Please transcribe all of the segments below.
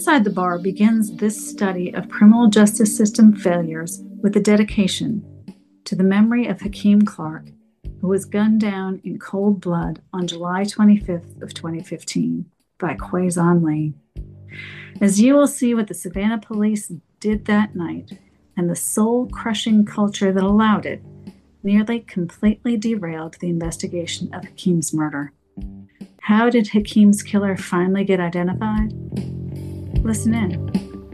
Inside the Bar begins this study of criminal justice system failures with a dedication to the memory of Hakeem Clark, who was gunned down in cold blood on July 25th of 2015 by Quazon Lee. As you will see what the Savannah police did that night and the soul-crushing culture that allowed it, nearly completely derailed the investigation of Hakeem's murder. How did Hakeem's killer finally get identified? Listen in.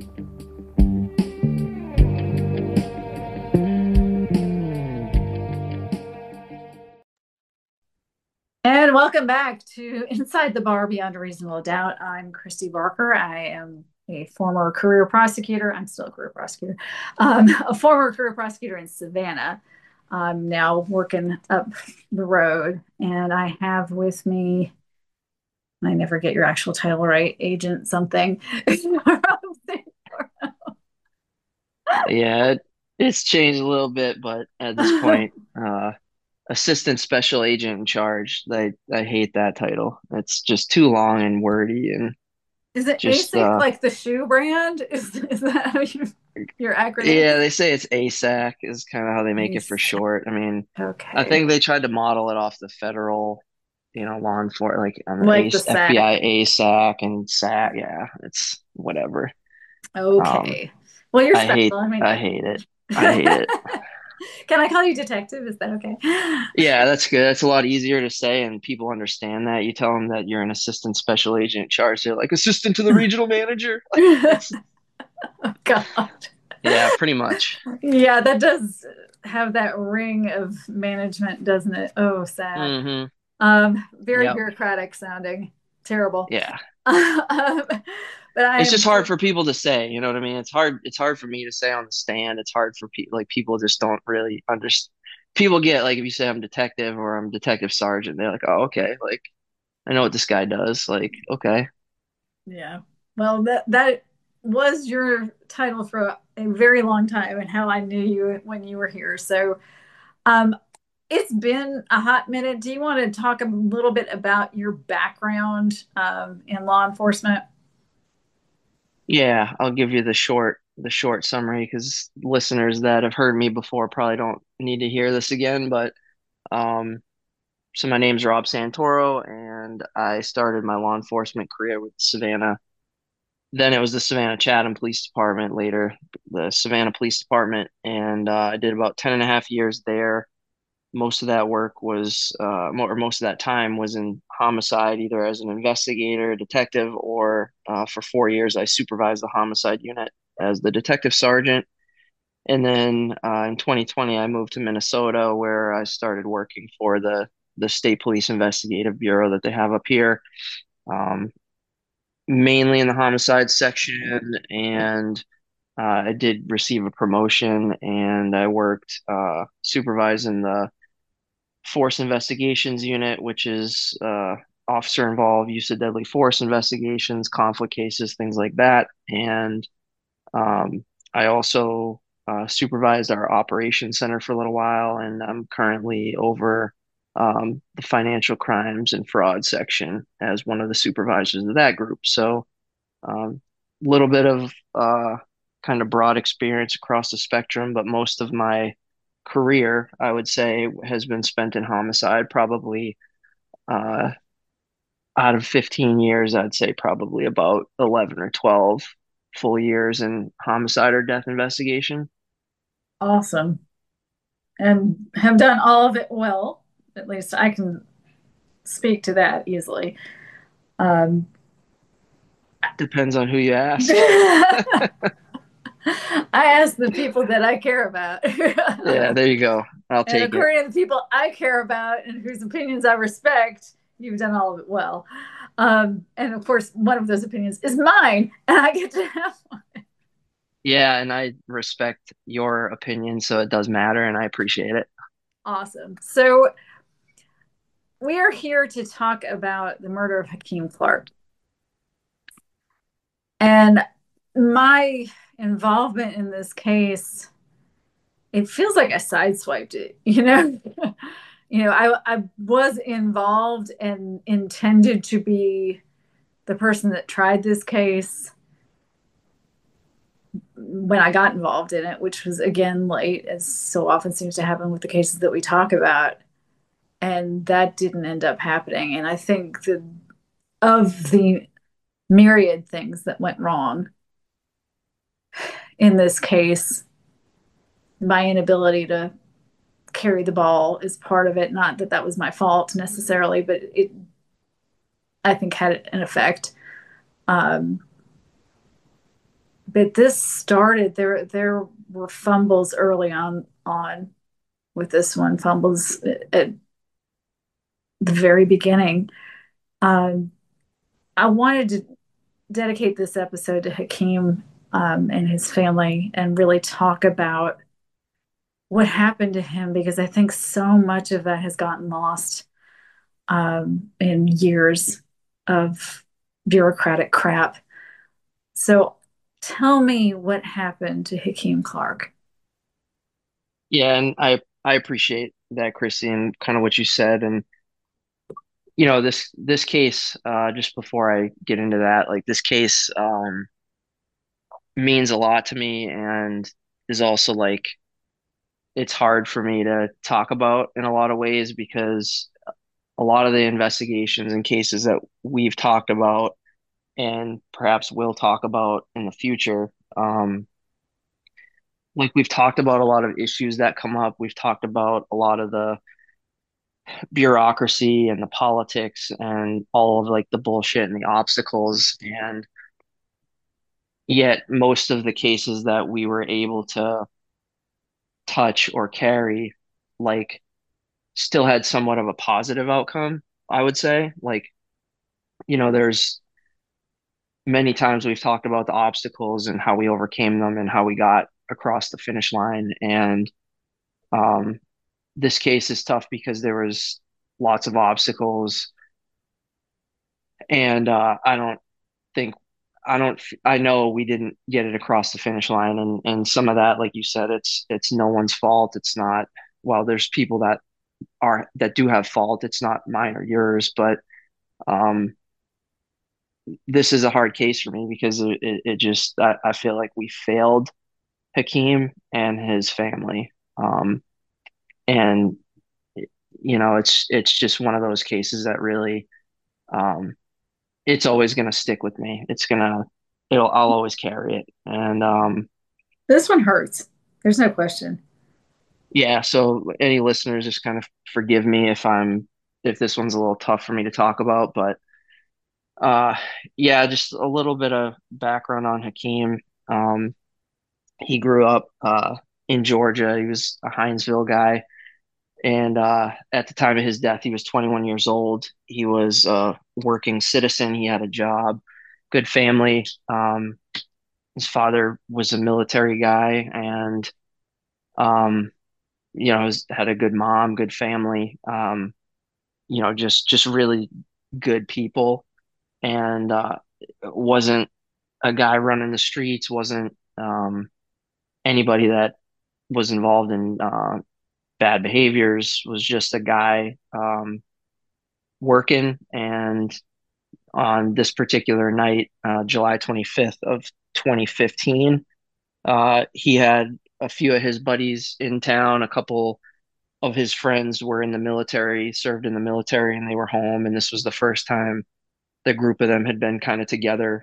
And welcome back to Inside the Bar Beyond a Reasonable Doubt. I'm Christy Barker. I am a former career prosecutor. I'm still a career prosecutor. A former career prosecutor in Savannah. I'm now working up the road, and I have with me, I never get your actual title right, Agent something. Yeah, it's changed a little bit, but at this point, assistant special agent in charge. I hate that title. It's just too long and wordy and Is it just ASIC like the shoe brand? Is that how your acronym? yeah, they say it's ASAC is kind of how they make it for ASIC. short. I mean, I Okay. think they tried to model it off the federal, law enforcement, like on the Like the SAC. FBI ASAC and SAC. Yeah, it's whatever. Um, Okay. Well, you're special. I mean, I hate it. I hate it. can I call you detective? Is that okay? Yeah, that's good. That's a lot easier to say, and people understand that. You tell them that you're an assistant special agent in charge. They're like, assistant to the regional manager. Like, it's Oh, God. yeah, pretty much. Yeah, that does have that ring of management, doesn't it? Oh, sad. Mm-hmm. Very Yep. bureaucratic sounding. Terrible. Yeah. But I It's am just hard for people to say. You know what I mean? It's hard. It's hard for me to say on the stand. It's hard for people. Like people just don't really understand. People get like if you say I'm detective or I'm detective sergeant, they're like, oh, okay. Like I know what this guy does. Like, okay. Yeah. Well, that was your title for a very long time, and how I knew you when you were here. So, um, it's been a hot minute. Do you want to talk a little bit about your background in law enforcement? Yeah, I'll give you the short summary because listeners that have heard me before probably don't need to hear this again. But um, so my name's Rob Santoro, and I started my law enforcement career with Savannah. Then it was the Savannah Chatham Police Department, later the Savannah Police Department, and I did about 10 and a half years there. Most of that work was, or most of that time was in homicide, either as an investigator, detective, or for 4 years, I supervised the homicide unit as the detective sergeant. And then in 2020, I moved to Minnesota, where I started working for the State Police Investigative Bureau that they have up here, um, mainly in the homicide section. And I did receive a promotion, and I worked supervising the Force Investigations Unit, which is officer involved use of deadly force investigations, conflict cases, things like that. And um, I also supervised our operations center for a little while, and I'm currently over the financial crimes and fraud section as one of the supervisors of that group. So, a little bit of kind of broad experience across the spectrum, but most of my career, I would say, has been spent in homicide. Probably uh, out of 15 years, I'd say probably about 11 or 12 full years in homicide or death investigation. Awesome. And have done all of it well. At least I can speak to that easily. Um, Depends on who you ask. I ask the people that I care about. Yeah, there you go. I'll And take it. according to the people I care about and whose opinions I respect, you've done all of it well. And of course, one of those opinions is mine, and I get to have one. Yeah, and I respect your opinion, so it does matter, and I appreciate it. Awesome. So, we are here to talk about the murder of Hakeem Clark. And my involvement in this case, it feels like I sideswiped it, you know? I was involved and intended to be the person that tried this case. when I got involved in it, which was again late, as so often seems to happen with the cases that we talk about. And that didn't end up happening. And I think that of the myriad things that went wrong in this case, my inability to carry the ball is part of it. Not that that was my fault necessarily, but it, I think, had an effect. Um, but this started there were fumbles early on with this one, fumbles at the very beginning. Um, I wanted to dedicate this episode to Hakeem and his family and really talk about what happened to him because I think so much of that has gotten lost in years of bureaucratic crap. So tell me what happened to Hakeem Clark. Yeah, and I appreciate that, Chrissy, and kind of what you said. And this case, just before I get into that, like this case means a lot to me and is also like it's hard for me to talk about in a lot of ways because a lot of the investigations and cases that we've talked about and perhaps will talk about in the future, like we've talked about a lot of issues that come up. We've talked about a lot of the bureaucracy and the politics and all of like the bullshit and the obstacles. And yet most of the cases that we were able to touch or carry, like still had somewhat of a positive outcome, I would say. Like, there's many times we've talked about the obstacles and how we overcame them and how we got across the finish line. And um, this case is tough because there was lots of obstacles, and think I know we didn't get it across the finish line, and some of that, like you said, it's no one's fault. It's not, well, there's people that do have fault. It's not mine or yours, but um, this is a hard case for me because it just I feel like we failed Hakeem and his family. And it's just one of those cases that really um, it's always going to stick with me. I'll always carry it. And This one hurts. There's no question. yeah, so any listeners just kind of forgive me if this one's a little tough for me to talk about, but uh yeah, just a little bit of background on Hakeem. Um he grew up in Georgia. He was a Hinesville guy. And at the time of his death, he was 21 years old. He was a working citizen. He had a job, good family. His father was a military guy, and um, had a good mom, good family. Just really good people, and wasn't a guy running the streets. Wasn't anybody that was involved in bad behaviors. Was just a guy working. And on this particular night, July 25th of 2015, he had a few of his buddies in town. A couple of his friends were in the military, served in the military, and they were home. And this was the first time the group of them had been kind of together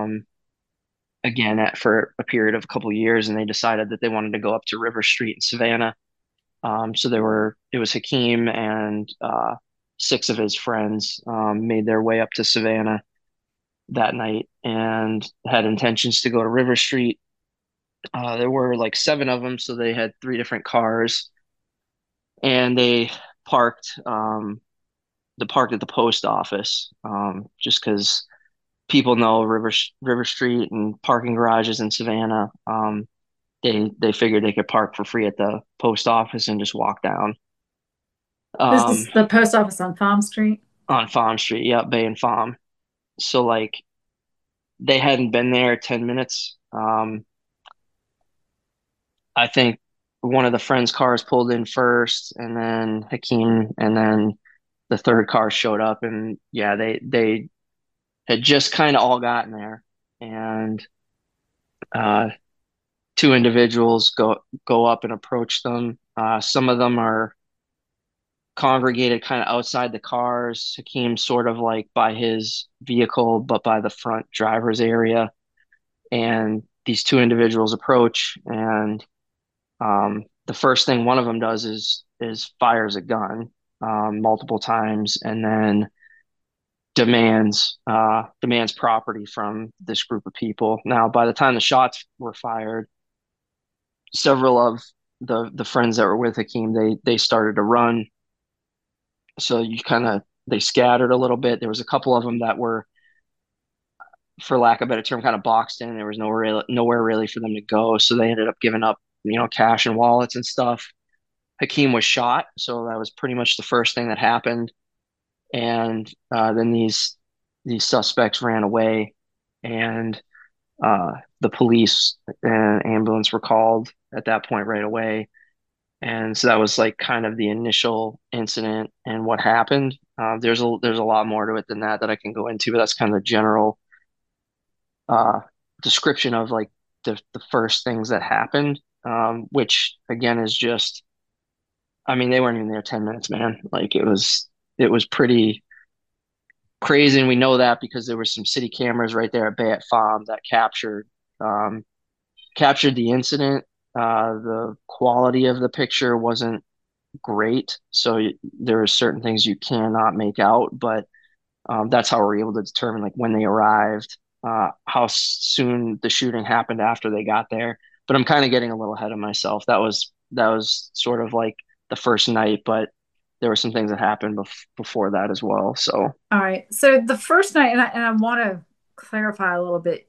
again for a period of a couple of years. And they decided that they wanted to go up to River Street in Savannah. So it was Hakeem and six of his friends made their way up to Savannah that night and had intentions to go to River Street. There were like seven of them, so they had three different cars, and they parked parked at the post office, just because people know River Street and parking garages in Savannah. They figured they could park for free at the post office and just walk down. This Um, is the post office on Farm Street. on Farm Street, yeah, Bay and Farm. So like they hadn't been there 10 minutes. I think one of the friends' cars pulled in first, and then Hakeem, and then the third car showed up, and yeah, they had just kind of all gotten there, and uh, two individuals go up and approach them. Some of them are congregated kind of outside the cars. Hakeem sort of like by his vehicle, but by the front driver's area. And these two individuals approach, and the first thing one of them does is fires a gun multiple times, and then demands property from this group of people. Now, by the time the shots were fired, several of the friends that were with Hakeem, they started to run. So they scattered a little bit. There was a couple of them that were, for lack of a better term, kind of boxed in. There was nowhere really for them to go. So they ended up giving up, cash and wallets and stuff. Hakeem was shot, so that was pretty much the first thing that happened. And then these suspects ran away, and the police and ambulance were called at that point right away. And so that was like kind of the initial incident and what happened. There's a lot more to it than that I can go into, but that's kind of the general uh, description of like the first things that happened, which again is just, I mean, they weren't even there 10 minutes, man. Like it was pretty crazy, and we know that because there were some city cameras right there at Bayet Farm that um, captured the incident. The quality of the picture wasn't great, so there are certain things you cannot make out, but that's how we're able to determine like when they arrived, how soon the shooting happened after they got there. But I'm kind of getting a little ahead of myself. That was sort of like the first night, but there were some things that happened before that as well. So All right. So the first night, and I want to clarify a little bit.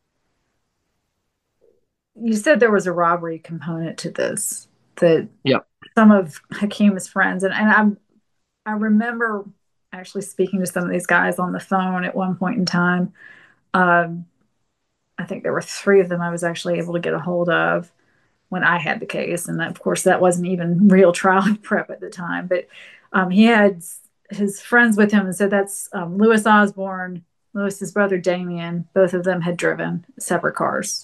You said there was a robbery component to this, that yeah, some of Hakeem's friends, I remember actually speaking to some of these guys on the phone at one point in time. Um, I think there were three of them I was actually able to get a hold of when I had the case, and of course that wasn't even real trial prep at the time. But he had his friends with him, and so that's Louis Osborne, Louis's brother Damien. Both of them had driven separate cars.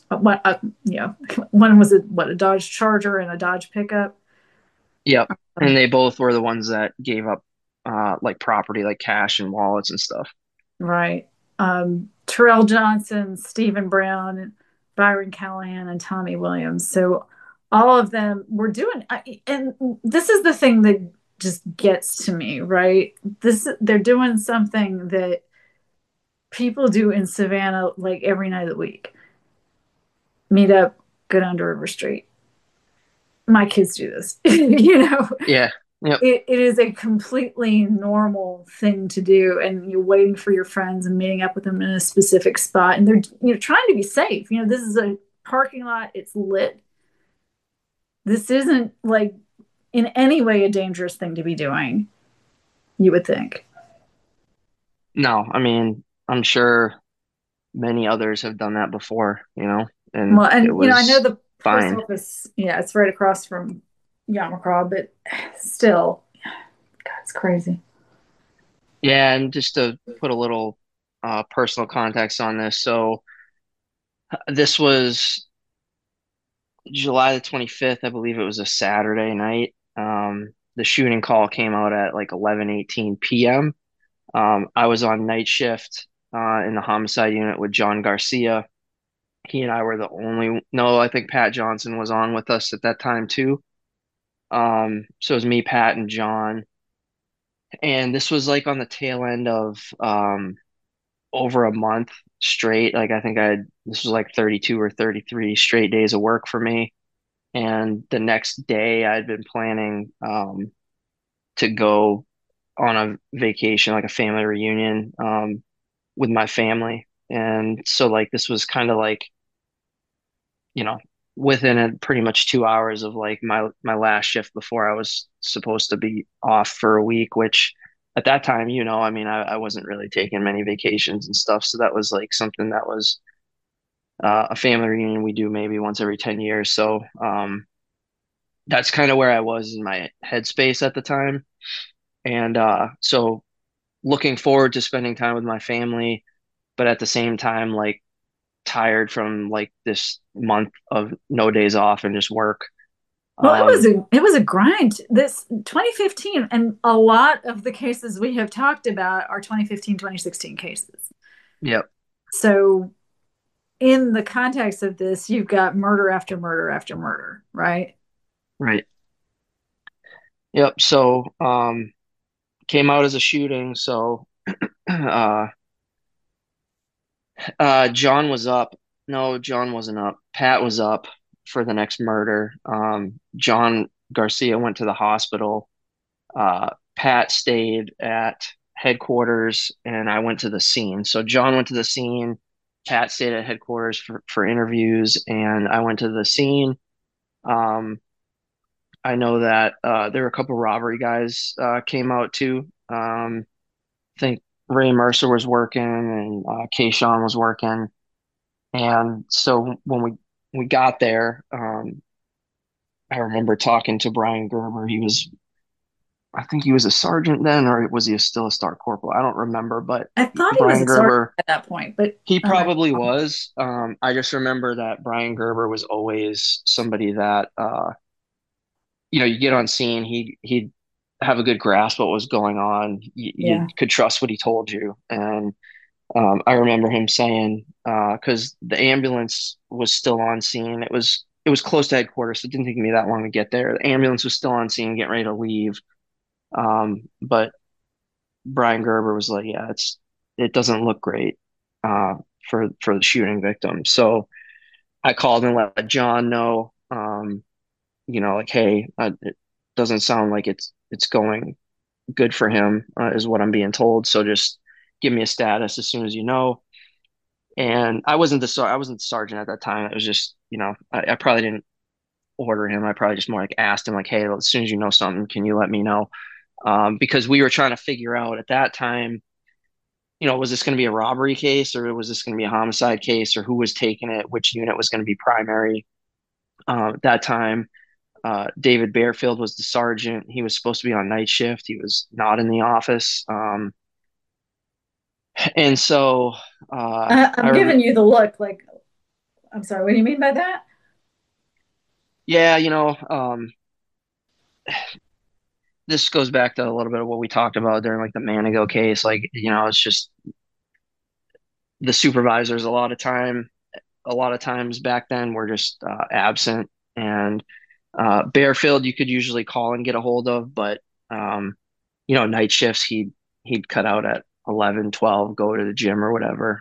One was a Dodge Charger and a Dodge pickup. yep. And Um, they both were the ones that gave up like property, like cash and wallets and stuff. right. Terrell Johnson, Stephen Brown, Byron Callahan, and Tommy Williams. So all of them were doing, and this is the thing that just gets to me, right? They're doing something that people do in Savannah like every night of the week. Meet up, go down to River Street. My kids do this, Yeah. Yep. it is a completely normal thing to do, and you're waiting for your friends and meeting up with them in a specific spot, and they're trying to be safe. This is a parking lot, it's lit. This isn't like in any way a dangerous thing to be doing, you would think. No, I mean, I'm sure many others have done that before, and Well, it and I know was the post fine. office, yeah, it's right across from Yamacraw, but still, God, it's crazy. Yeah, and just to put a little personal context on this, so this was July the 25th, I believe it was a Saturday night. The shooting call came out at like 11:18 p.m. I was on night shift in the homicide unit with John Garcia. He and I were the only, no, I think Pat Johnson was on with us at that time too. So it was me, Pat, and John. And this was like on the tail end of over a month straight. Like I think this was like 32 or 33 straight days of work for me. And the next day I'd been planning to go on a vacation, like a family reunion with my family. And so like this was kind of like, you know, within pretty much 2 hours of like my last shift before I was supposed to be off for a week, which at that time, I mean, I wasn't really taking many vacations and stuff. So that was like something that was a family reunion we do maybe once every 10 years. So that's kind of where I was in my headspace at the time. And so looking forward to spending time with my family, but at the same time, like tired from like this month of no days off and just work. Well, Um, it was a grind. This 2015, and a lot of the cases we have talked about are 2015, 2016 cases. yep, So in the context of this, you've got murder after murder after murder, right? right. Yep. So, came out as a shooting. So, uh, John was up. No, John wasn't up. Pat was up for the next murder. John Garcia went to the hospital. Pat stayed at headquarters, and I went to the scene. So John went to the scene. Pat stayed at headquarters for interviews, and I went to the scene. Um, I know that there were a couple robbery guys came out too. I think Ray Mercer was working and Kayshawn was working. And so when we got there, I remember talking to Brian Gerber. I think he was a sergeant then, or was he still a star corporal? I don't remember, but I thought he was Brian a sergeant Gerber, at that point, but he I might. probably was. I just remember that Brian Gerber was always somebody that, you get on scene, he'd have a good grasp of what was going on. You Yeah. could trust what he told you, and I remember him saying, because the ambulance was still on scene. It was close to headquarters, so it didn't take me that long to get there. The ambulance was still on scene, getting ready to leave. But Brian Gerber was like, "Yeah, it doesn't look great uh, for the shooting victim." So I called and let John know, like, hey, it doesn't sound like it's going good for him, is what I'm being told. So just give me a status as soon as you know. And I wasn't the sergeant at that time. It was just, I probably didn't order him. I probably just more like asked him like, hey, as soon as you know something, can you let me know? Because we were trying to figure out at that time, was this going to be a robbery case or was this going to be a homicide case or who was taking it, which unit was going to be primary. At that time, David Bearfield was the sergeant. He was supposed to be on night shift. He was not in the office. And so I I'm giving you the look like, I'm sorry, what do you mean by that? yeah, this goes back to a little bit of what we talked about during like the Manigo case. Like, it's just the supervisors a lot of times back then were just absent. And Bearfield, you could usually call and get a hold of, but um, night shifts, he'd cut out at 11, 12, go to the gym or whatever.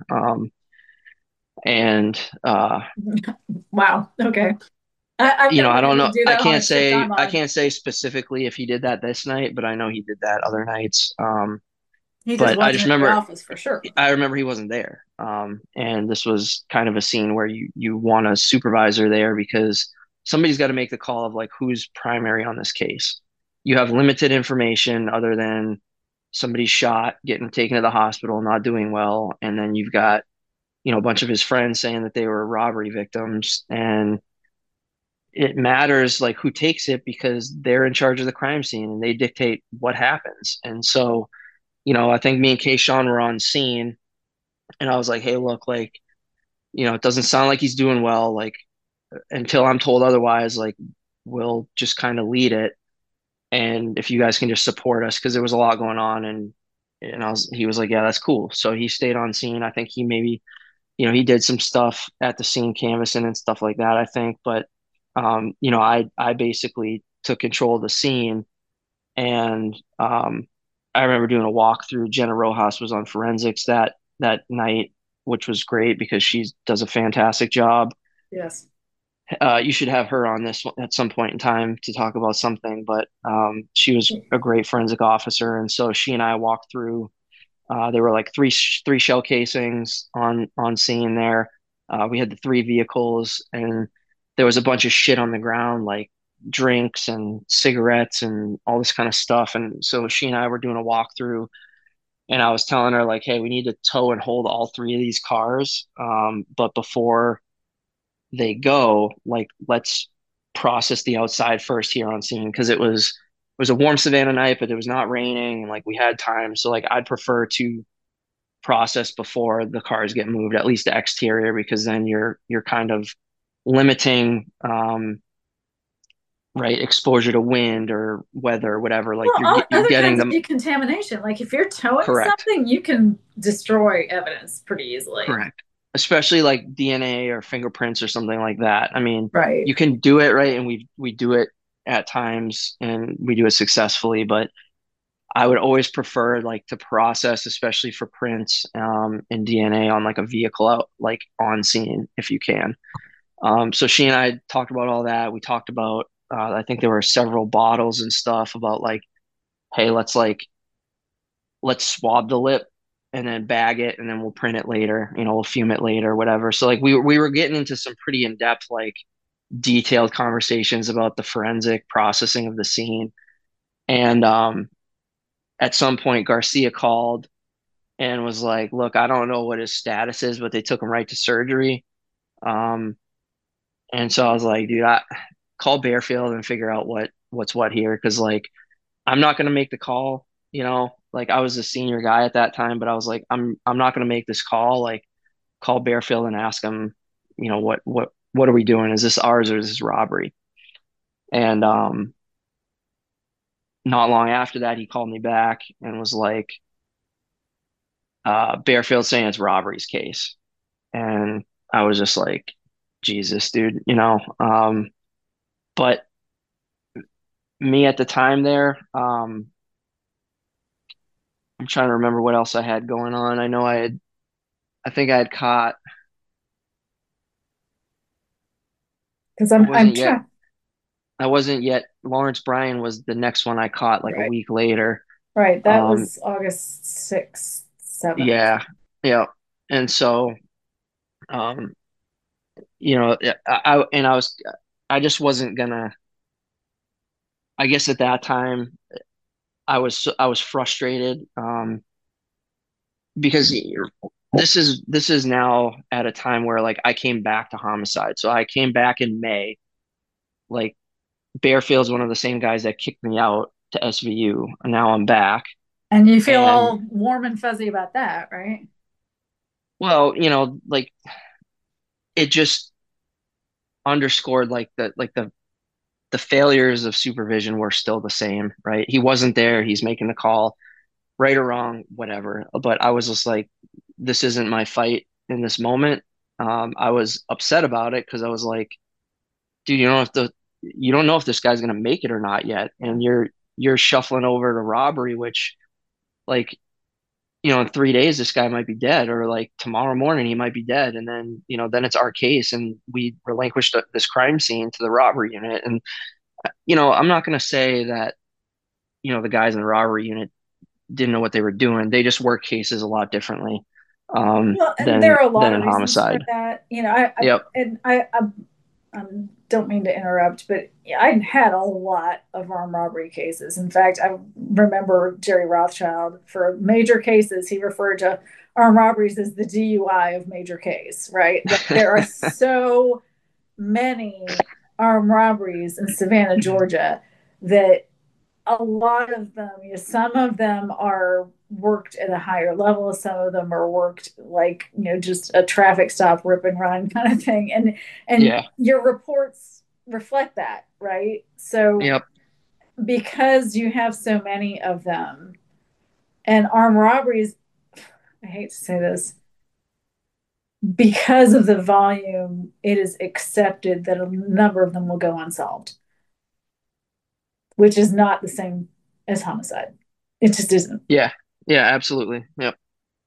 And Wow. Okay. I've I known don't him to know. do that on a shift I'm I on. can't say specifically if he did that this night, but I know he did that other nights. He just But I wasn't just in the remember office for sure. I remember he wasn't there. And this was kind of a scene where you want a supervisor there because somebody's got to make the call of like who's primary on this case. You have limited information other than somebody's shot, getting taken to the hospital, not doing well, and then you've got, a bunch of his friends saying that they were robbery victims, and it matters like who takes it because they're in charge of the crime scene and they dictate what happens. And so, I think me and Kayshawn were on scene and I was like, hey, look, like, it doesn't sound like he's doing well. Like, until I'm told otherwise, like, we'll just kind of lead it. And if you guys can just support us, because there was a lot going on. And he was like, yeah, that's cool. So he stayed on scene. I think he maybe, he did some stuff at the scene canvassing and stuff like that, I think. But, I basically took control of the scene. And I remember doing a walkthrough. Jenna Rojas was on forensics that night, which was great because she does a fantastic job. Yes. You should have her on this at some point in time to talk about something, but she was a great forensic officer, and so she and I walked through. There were like three shell casings on scene there. We had the three vehicles, and there was a bunch of shit on the ground, like drinks and cigarettes and all this kind of stuff. And so she and I were doing a walkthrough, and I was telling her like, "Hey, we need to tow and hold all three of these cars, but before they go, like, let's process the outside first here on scene because it was a warm Savannah night, but it was not raining, and like we had time. So like, I'd prefer to process before the cars get moved, at least the exterior, because then you're kind of limiting right exposure to wind or weather or whatever. Like Well, all you're other getting kinds of them decontamination. Like if you're towing correct. something, you can destroy evidence pretty easily. Correct. Especially like DNA or fingerprints or something like that. I mean, Right. you can do it right, and we do it at times, and we do it successfully. But I would always prefer like to process, especially for prints and DNA on like a vehicle out like on scene if you can. So she and I talked about all that. We talked about I think there were several bottles and stuff about like, hey, let's swab the lip and then bag it and then we'll print it later, we'll fume it later, whatever. So like we were getting into some pretty in-depth, like detailed conversations about the forensic processing of the scene. And at some point Garcia called and was like, look, I don't know what his status is, but they took him right to surgery. Um, and so I was like, dude, I call Bearfield and figure out what's what here. Cause like I'm not gonna make the call, like I was a senior guy at that time, but I was like, I'm not gonna make this call. Like call Bearfield and ask him, what are we doing? Is this ours or is this robbery? And not long after that, he called me back and was like, Bearfield saying it's robbery's case. And I was just like, Jesus, dude, but me at the time there, I'm trying to remember what else I had going on. I think I had caught, Because I I'm wasn't yet, trying. Lawrence Bryan was the next one I caught like a Right. week later. Right. That Um, was August 6th, 7th. yeah, yeah. And so, um, I just wasn't gonna, I guess at that time, I was frustrated, because this is now at a time where like I came back to homicide. So I came back in May. Like Bearfield's one of the same guys that kicked me out to SVU, and now I'm back. And you feel And all warm and fuzzy about that, right? well, like it just underscored like the failures of supervision were still the same, right? He wasn't there. He's making the call, right or wrong, whatever. But I was just like, this isn't my fight in this moment. I was upset about it because I was like, dude, you don't know if this guy's gonna make it or not yet, Yeah. and you're shuffling over to robbery, which like in 3 days this guy might be dead, or like tomorrow morning he might be dead, and then then it's our case, and we relinquished this crime scene to the robbery unit, and I'm not gonna say that the guys in the robbery unit didn't know what they were doing. They just work cases a lot differently Well, and there than are a lot than of in reasons for homicide. that. I Yep. and I don't mean to interrupt, but yeah, I had a lot of armed robbery cases. In fact, I remember Jerry Rothschild for major cases. He referred to armed robberies as the DUI of major case, right? Like there are so many armed robberies in Savannah, Georgia, that a lot of them, some of them are worked at a higher level, some of them are worked like, just a traffic stop, rip and run kind of thing. And Yeah. your reports reflect that, right? So Yep. because you have so many of them, and armed robberies, I hate to say this, because of the volume, it is accepted that a number of them will go unsolved, which is not the same as homicide. It just isn't. Yeah. Yeah, absolutely. Yep.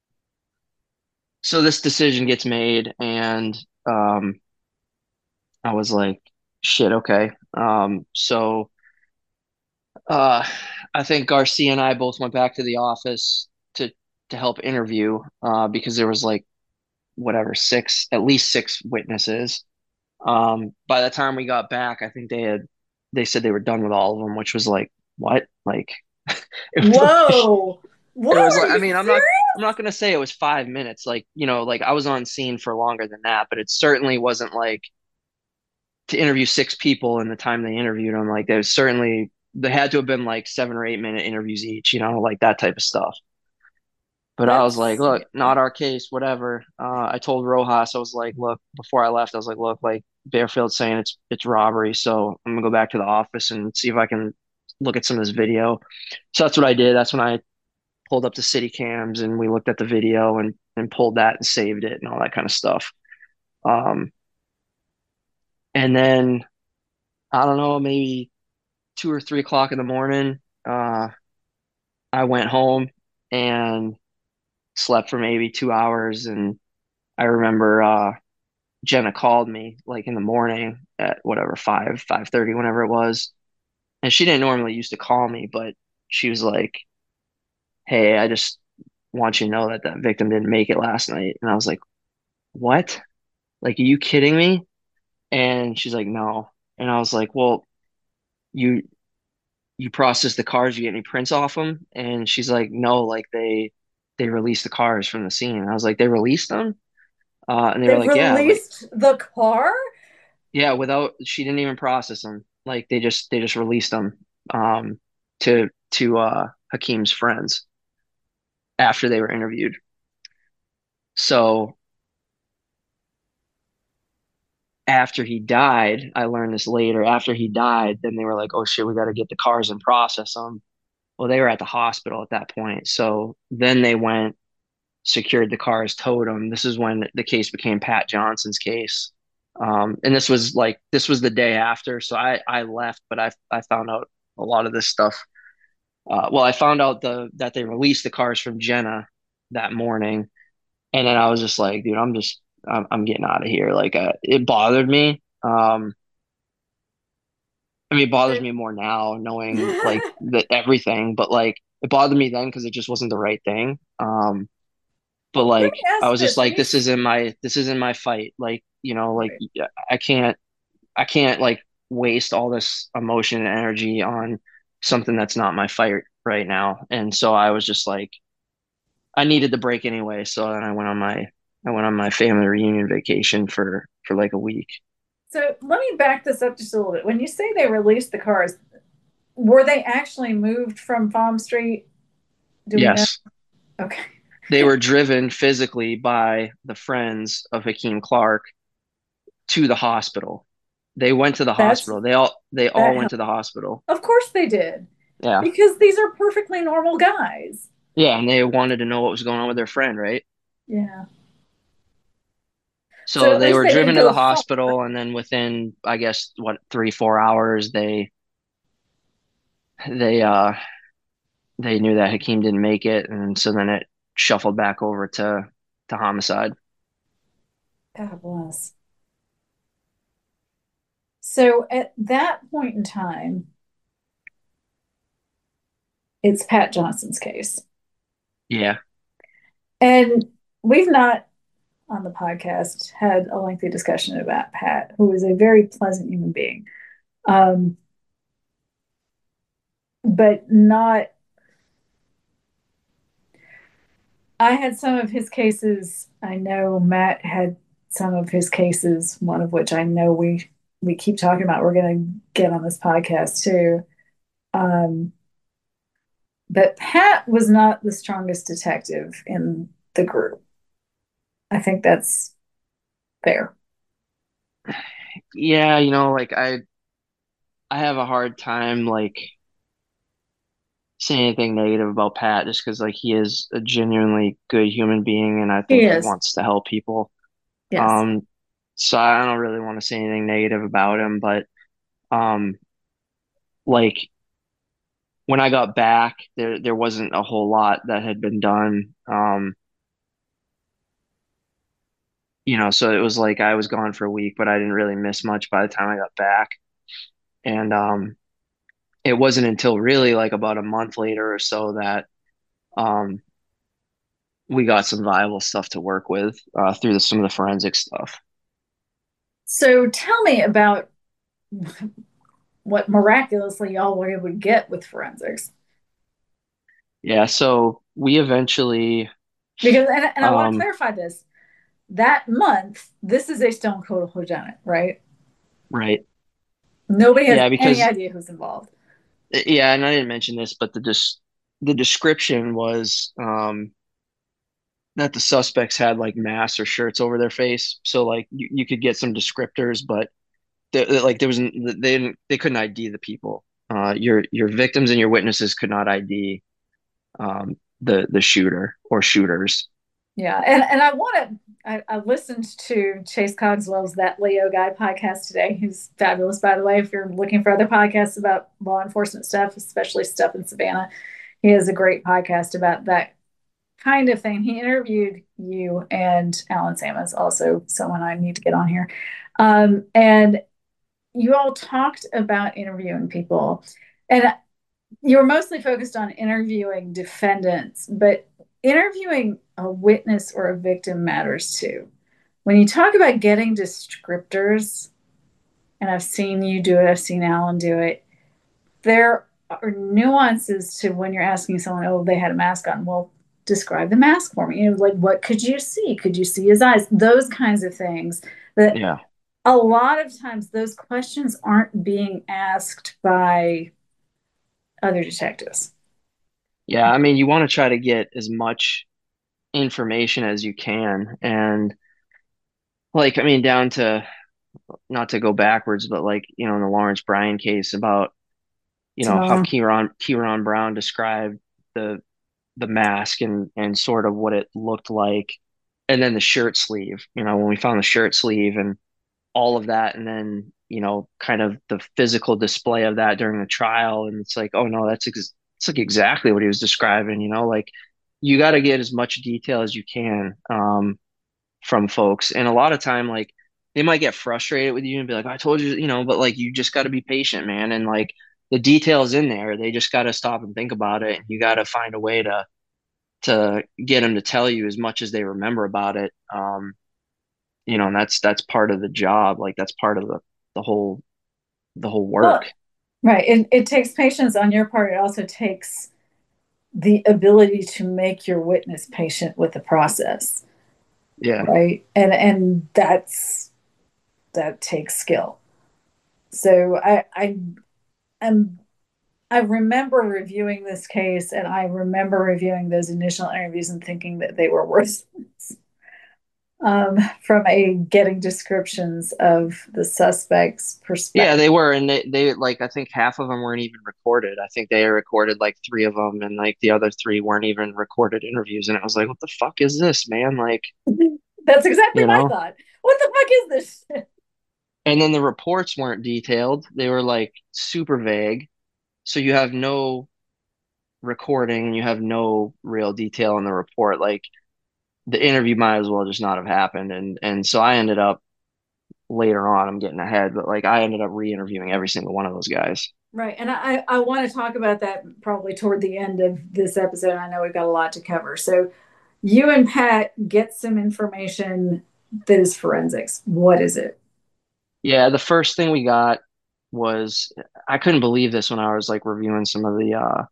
So this decision gets made, and um I was like, shit, okay. So uh I think Garcia and I both went back to the office to help interview, because there was like whatever, at least six witnesses. By the time we got back, I think they said they were done with all of them, which was like, what? Like Whoa. it What? was Are like, I you mean, I'm serious? not gonna say it was 5 minutes, like, like I was on scene for longer than that, but it certainly wasn't like to interview six people in the time they interviewed them. Like they had to have been like 7 or 8 minute interviews each, like that type of stuff. But I was like, That's look, scary. not our case, whatever. I told Rojas, I was like, look, before I left, I was like, look, Bearfield's saying it's robbery, so I'm gonna go back to the office and see if I can look at some of this video. So that's what I did. That's when I pulled up the city cams and we looked at the video and pulled that and saved it and all that kind of stuff. Um, and then I don't know, maybe 2 or 3 o'clock in the morning, I went home and slept for maybe 2 hours. And I remember Jenna called me like in the morning at whatever 5:30, whenever it was. And she didn't normally used to call me, but she was like, "Hey, I just want you to know that that victim didn't make it last night." And I was like, "What? Like, are you kidding me?" And she's like, "No." And I was like, "Well, you you process the cars, you get any prints off them?" And she's like, "No, like they released the cars from the scene." And I was like, "They released them?" And they They were like, "Yeah, like released the car? yeah, without she didn't even process them. Like they just released them um to Hakeem's friends after they were interviewed." So after he died, I learned this later. After he died, then they were like, "Oh shit, we got to get the cars and process them." Well, they were at the hospital at that point. So then they went, secured the cars, towed them. This is when the case became Pat Johnson's case. And this was the day after. So I left, but I found out a lot of this stuff. Well, I found out that they released the cars from Jenna that morning, and then I was just like, dude, I'm getting out of here. Like, it bothered me. I mean, it bothers me more now knowing like that everything, but like it bothered me then because it just wasn't the right thing. But Let like me I ask was just this. When like, you this isn't my fight. Like, like right. I can't I can't like waste all this emotion and energy on something that's not my fight right now. And so I was just like, I needed the break anyway. So then I went on my family reunion vacation for like a week. So let me back this up just a little bit. When you say they released the cars, were they actually moved from Farm Street? Do we know? Yes. Okay. They were driven physically by the friends of Hakeem Clark to the hospital. They went to the That's hospital. They all that went helps. to the hospital. Of course they did. Yeah. Because these are perfectly normal guys. Yeah, and they wanted to know what was going on with their friend, right? Yeah. So So at they least were they didn't driven to go the far. hospital, and then within, I guess, what, 3, 4 hours, they they knew that Hakeem didn't make it, and so then it shuffled back over to homicide. God bless. So at that point in time, it's Pat Johnson's case. Yeah. And we've not on the podcast had a lengthy discussion about Pat, who is a very pleasant human being. Um, but not, I had some of his cases. I know Matt had some of his cases, one of which I know we keep talking about. We're going to get on this podcast too. Um, but Pat was not the strongest detective in the group. I think that's fair. Yeah, like I have a hard time like saying anything negative about Pat just because like he is a genuinely good human being and I He think he is. wants to help people. Yes. Um, so I don't really want to say anything negative about him, but um, like when I got back, there wasn't a whole lot that had been done. So it was like I was gone for a week, but I didn't really miss much by the time I got back. And it wasn't until really like about a month later or so that um we got some viable stuff to work with through some of the forensic stuff. So tell me about what miraculously y'all were able to get with forensics. Yeah, so we eventually Because, and I want to um clarify this, that month, this is a stone cold whodunit, right? right. Nobody has Yeah, any because idea who's involved. yeah, and I didn't mention this, but the description was that the suspects had like masks or shirts over their face, so like you could get some descriptors, but like there was they couldn't ID the people. Your victims and your witnesses could not ID the shooter or shooters. Yeah, and I want to. I listened to Chase Cogswell's That Leo Guy podcast today. He's fabulous, by the way. If you're looking for other podcasts about law enforcement stuff, especially stuff in Savannah, he has a great podcast about that kind of thing. He interviewed you and Alan Sammons, also someone I need to get on here. And you all talked about interviewing people, and you were mostly focused on interviewing defendants, but interviewing a witness or a victim matters too. When you talk about getting descriptors, and I've seen you do it, I've seen Alan do it, there are nuances to when you're asking someone, oh, they had a mask on. Well, describe the mask for me. You know, like what could you see? Could you see his eyes? Those kinds of things that Yeah. a lot of times those questions aren't being asked by other detectives. Yeah, I mean, you want to try to get as much information as you can. And like, I mean, down to not to go backwards, but like, in the Lawrence Bryan case about, how Tamara. Kieran Brown described the the mask and sort of what it looked like. And then the shirt sleeve, when we found the shirt sleeve and all of that, and then, kind of the physical display of that during the trial. And it's like, oh no, it's like exactly what he was describing, like you got to get as much detail as you can from folks. And a lot of time, like they might get frustrated with you and be like, I told you, but like you just got to be patient, man. And like the details in there, they just got to stop and think about it. And you got to find a way to get them to tell you as much as they remember about it. And that's part of the job. Like that's part of the whole Well, work. right. It takes patience on your part. It also takes the ability to make your witness patient with the process, Yeah. right? And that takes skill. So am I remember reviewing this case, and I remember reviewing those initial interviews and thinking that they were worthless from a getting descriptions of the suspect's Yeah, perspective. they were, and they like I think half of them weren't even recorded. I think they recorded like three of them, and like the other three weren't even recorded interviews. And I was like, what the fuck is this, man? Like, That's exactly you my know. thought. What the fuck is this? And then the reports weren't detailed. They were like super vague. So you have no recording and you have no real detail in the report. Like the interview might as well just not have happened. And so I ended up later on, I'm getting ahead, but like I ended up re-interviewing every single one of those guys. Right. And I want to talk about that probably toward the end of this episode. I know we've got a lot to cover. So you and Pat get some information that is forensics. What is it? Yeah, the first thing we got was I couldn't believe this when I was like reviewing some of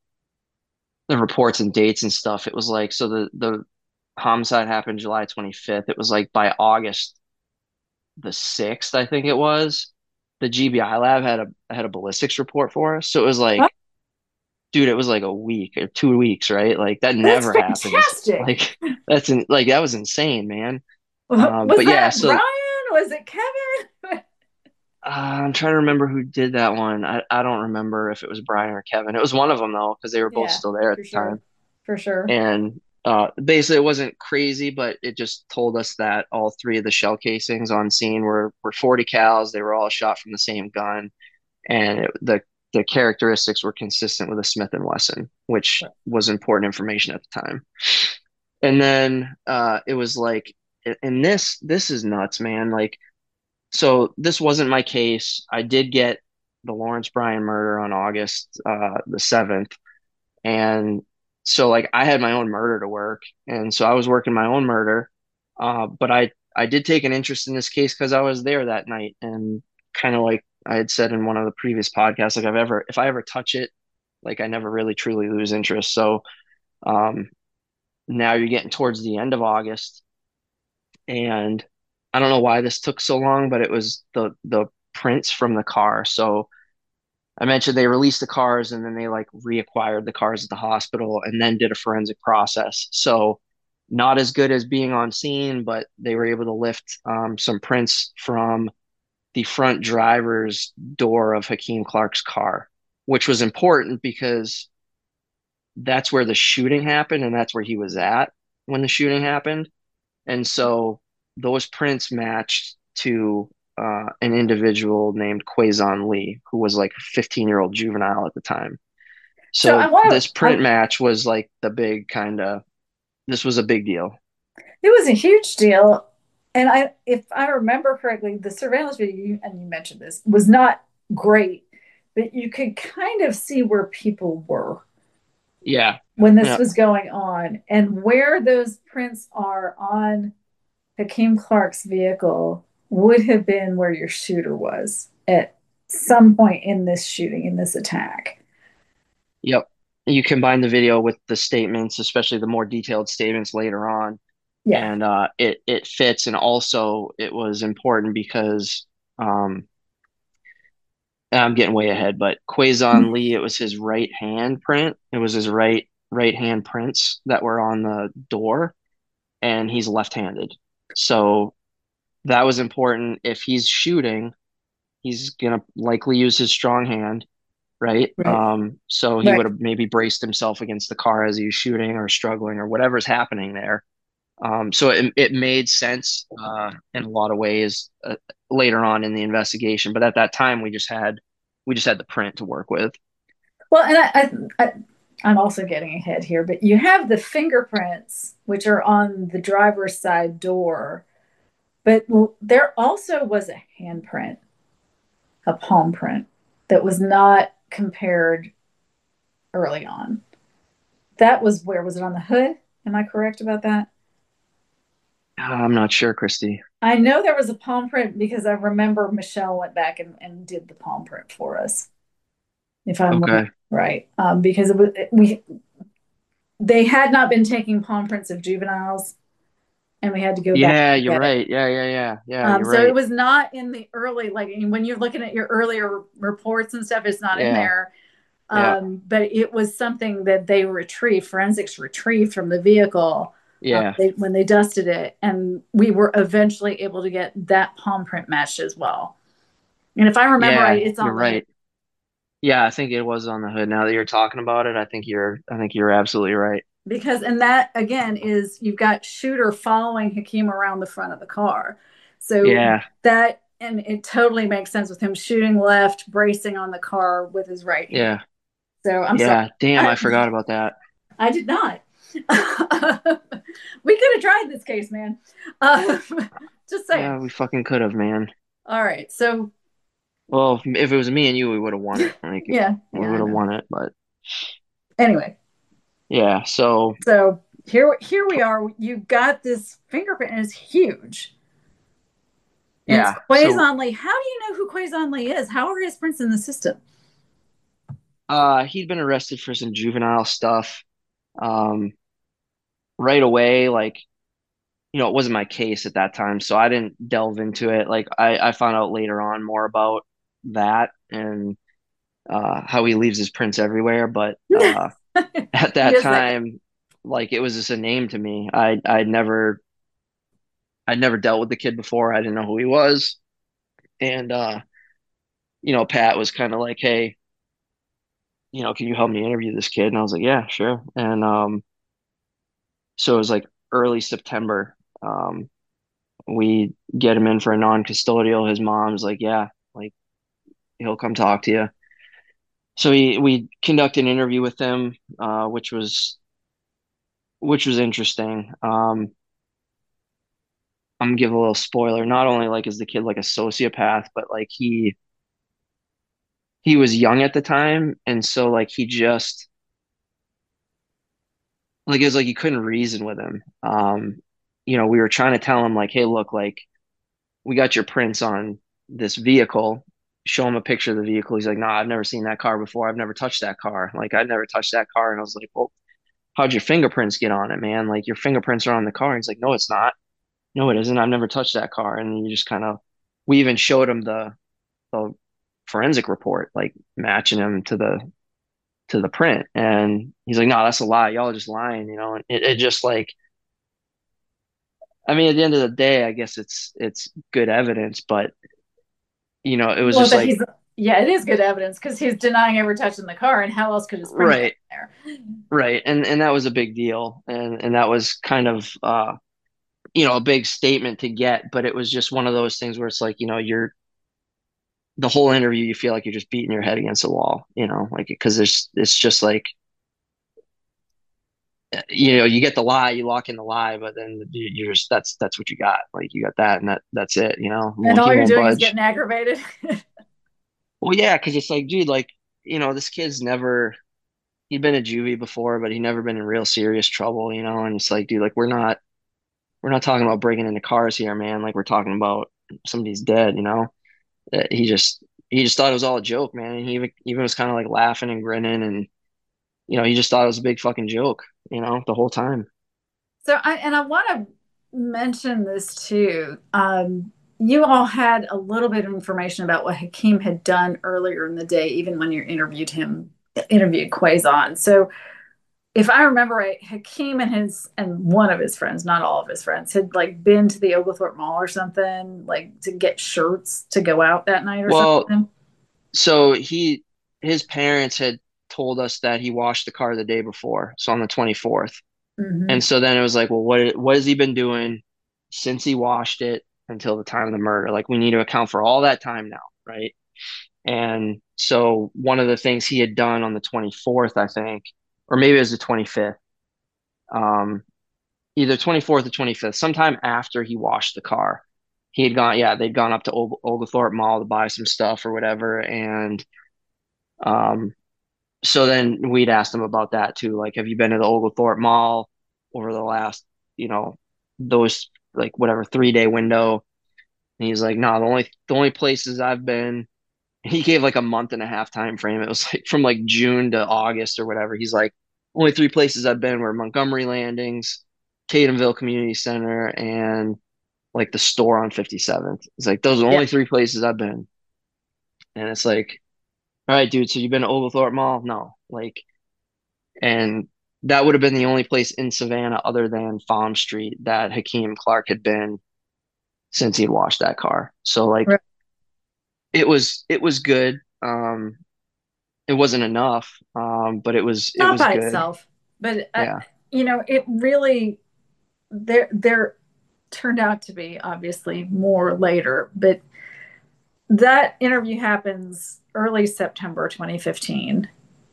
the reports and dates and stuff. It was like so the homicide happened July 25th. It was like by August the 6th, I think it was. The GBI lab had a ballistics report for us. So it was Huh? like, dude, it was like a week or 2 weeks, right? Like that That's never happens. fantastic. Like that was insane, man. Was But yeah, that so Brian? Was it Kevin? I'm trying to remember who did that one. I don't remember if it was Brian or Kevin. It was one of them though, because they were both Yeah, still there at for the sure. time. For sure. And basically, it wasn't crazy, but it just told us that all three of the shell casings on scene were 40 cals. They were all shot from the same gun, and the characteristics were consistent with a Smith and Wesson, which was important information at the time. And then it was like, and this is nuts, man. Like, so this wasn't my case. I did get the Lawrence Bryan murder on August the 7th, and so like I had my own murder to work, and so I was working my own murder. But I did take an interest in this case because I was there that night, and kind of like I had said in one of the previous podcasts, like if I ever touch it, like I never really truly lose interest. So um, now you're getting towards the end of August, and I don't know why this took so long, but it was the prints from the car. So I mentioned they released the cars and then they like reacquired the cars at the hospital and then did a forensic process. So not as good as being on scene, but they were able to lift some prints from the front driver's door of Hakeem Clark's car, which was important because that's where the shooting happened and that's where he was at when the shooting happened. And so those prints matched to an individual named Quazon Lee, who was like a 15-year-old juvenile at the time. So I So want this to. print match was like the big kind of, this was a big deal. It was a huge deal, and if I remember correctly, the surveillance video, and you mentioned this, was not great, but you could kind of see where people were Yeah. when this Yeah. was going on, and where those prints are on Hakeem Clark's vehicle would have been where your shooter was at some point in this shooting, in this attack. Yep. You combine the video with the statements, especially the more detailed statements later on, Yeah. and it fits. And also, it was important because um, I'm getting way ahead, but Quazon Lee, it was his right hand print. It was his right hand prints that were on the door, and he's left-handed. So that was important. If he's shooting, he's gonna likely use his strong hand, right? Right. So he would Right. have maybe braced himself against the car as he was shooting or struggling or whatever's happening there. So it made sense in a lot of ways later on in the investigation, but at that time we just had the print to work with. Well, and I'm also getting ahead here, but you have the fingerprints, which are on the driver's side door, but there also was a handprint, a palm print, that was not compared early on. That was where was it on the hood? Am I correct about that? I'm not sure, Christy. I know there was a palm print because I remember Michelle went back and did the palm print for us, if I'm Okay. right. Because it was, we they had not been taking palm prints of juveniles, and we had to go back Yeah, and you're get it. right. Yeah, you're So it right. was not in the early, like when you're looking at your earlier reports and stuff, it's not in Yeah, there. yeah, But it was something that they retrieved, forensics retrieved from the vehicle yeah, when they dusted it, and we were eventually able to get that palm print matched as well. And if I remember right, yeah, it's you're on the hood right. Yeah, I think it was on the hood. Now that you're talking about it, I think you're absolutely right. because, and that again is you've got shooter following Hakeem around the front of the car, so Yeah, that and it totally makes sense with him shooting left, bracing on the car with his right hand. yeah, So I'm sorry. yeah. Damn, I, I forgot about that. I did not. We could have tried this case, man. Uh, just saying. Yeah, we fucking could have, man. All right. So, Well, if it was me and you, we would have won it. Like yeah, we yeah, I would have know. won it. But Anyway, yeah, so so here we are. You got this fingerprint, and it's huge. And it's yeah, so Quazon Lee. How do you know who Quazon Lee is? How are his prints in the system? he'd been arrested for some juvenile stuff. Um, right away, like it wasn't my case at that time, so I didn't delve into it. Like I found out later on more about that and how he leaves his prints everywhere. But at He that is that guy. time, like it was just a name to me. I'd never dealt with the kid before. I didn't know who he was. And Pat was kind of like, "Hey, can you help me interview this kid?" And I was like, "Yeah, sure." And so it was like early September. We get him in for a non-custodial. His mom's like, "Yeah, like he'll come talk to you." So we conduct an interview with him, which was interesting. I'm gonna give a little spoiler. Not only like is the kid like a sociopath, but like he was young at the time, and so like he just like it was like you couldn't reason with him. We were trying to tell him like, hey, look, like we got your prints on this vehicle. Show him a picture of the vehicle. He's like, nah, I've never seen that car before. I've never touched that car. Like I'd never touched that car. And I was like, well, how'd your fingerprints get on it, man? Like your fingerprints are on the car. And he's like, no, it's not. No, it isn't. I've never touched that car. And you just kind of, we even showed him the forensic report, like matching him to the print. And he's like, no, that's a lie. Y'all are just lying, And it just like I mean, at the end of the day, I guess it's good evidence, but it was Well, just that like, he's yeah, it is good evidence because he's denying ever touching the car, and how else could his finger get right, there? right, and that was a big deal, and that was kind of a big statement to get, but it was just one of those things where it's like, you're the whole interview, you feel like you're just beating your head against the wall, like because it's just like, you get the lie, you lock in the lie, but then you're just that's what you got. Like you got that, and that's it. And He all you're won't doing is budge. getting aggravated. Well, yeah, because it's like, dude, like this kid's never he'd been a juvie before, but he never been in real serious trouble, and it's like, dude, like we're not talking about breaking into cars here, man. Like we're talking about somebody's dead. He just thought it was all a joke, man. And he even was kind of like laughing and grinning, and he just thought it was a big fucking joke, the whole time. I want to mention this too. You all had a little bit of information about what Hakeem had done earlier in the day, even when you interviewed Quazon. So if I remember right, Hakeem and his and one of his friends, not all of his friends, had like been to the Oglethorpe Mall or something, like to get shirts to go out that night or Well, something. so his parents had told us that he washed the car the day before, so on the 24th. And Hmm. so then it was like, well, what has he been doing since he washed it until the time of the murder? Like we need to account for all that time now, right? And so one of the things he had done on the 24th, I think, or maybe it was the 25th, um, either 24th or 25th, sometime after he washed the car, he had gone, yeah, they'd gone up to Oglethorpe Mall to buy some stuff or whatever. And um, so then we'd asked him about that too. Like, have you been to the Oglethorpe Mall over the last, you know, those like whatever 3-day window? And he's like, no, the only places I've been, he gave like a month and a half time frame. It was like from like June to August or whatever. He's like, only three places I've been were Montgomery Landings, Tatumville Community Center, and like the store on 57th. It's like those are the Yeah. only three places I've been. And it's like, all right, dude, so you've been to Oglethorpe Mall? No. Like, and that would have been the only place in Savannah other than Farm Street that Hakeem Clark had been since he'd washed that car. So like Right. it was good. It wasn't enough, but it Not was by good. itself, but Yeah. it really there turned out to be obviously more later, but that interview happens early September 2015.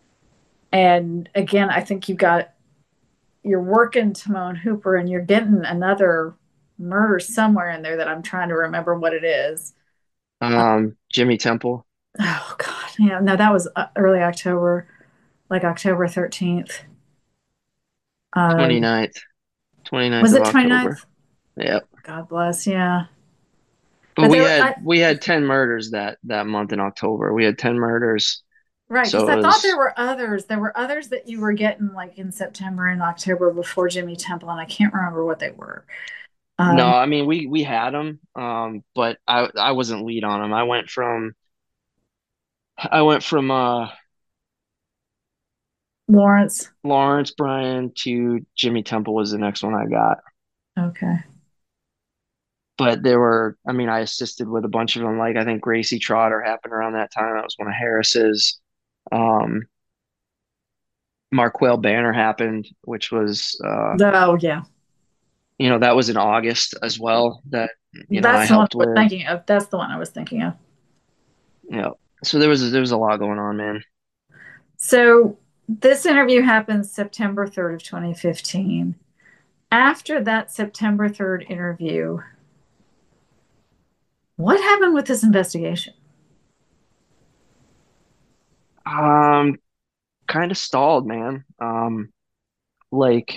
And again, I think you're working Timon Hooper and you're getting another murder somewhere in there that I'm trying to remember what it is. Jimmy Temple, Oh God, yeah, no, that was early October, like October 13th. Uh, 29th, 29th was of it 29th? October. Yeah. God bless, yeah. But But we there, had we had 10 murders that month in October. We had 10 murders. right, because So I it thought there was were others. There were others that you were getting like in September and October before Jimmy Temple, and I can't remember what they were. no, Um, I mean we had them, but I wasn't lead on them. I went from Lawrence. Lawrence Bryan to Jimmy Temple was the next one I got. Okay. But there were, I mean, I assisted with a bunch of them. Like I think Gracie Trotter happened around that time. That was one of Harris's. Um, Marquel Banner happened, which was, Oh yeah, that was in August as well. That I that's the one helped I was with. thinking of. That's the one I was thinking of. So there was a lot going on, man. So this interview happened September 3rd of 2015. After that September 3rd interview, what happened with this investigation? Um, Kind of stalled, man. Like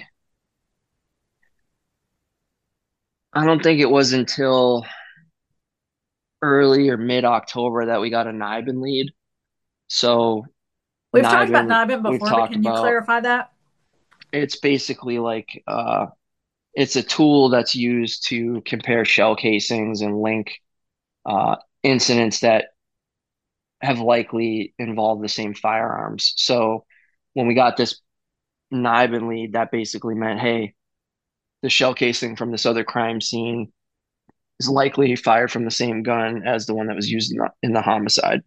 I don't think it was until early or mid October that we got a NIBIN lead. So We've talked about NIBIN, NIBIN we've before, but talked can you about. clarify that? It's basically like it's a tool that's used to compare shell casings and link incidents that have likely involved the same firearms. So when we got this NIBIN lead, that basically meant, hey, the shell casing from this other crime scene is likely fired from the same gun as the one that was used in the homicide.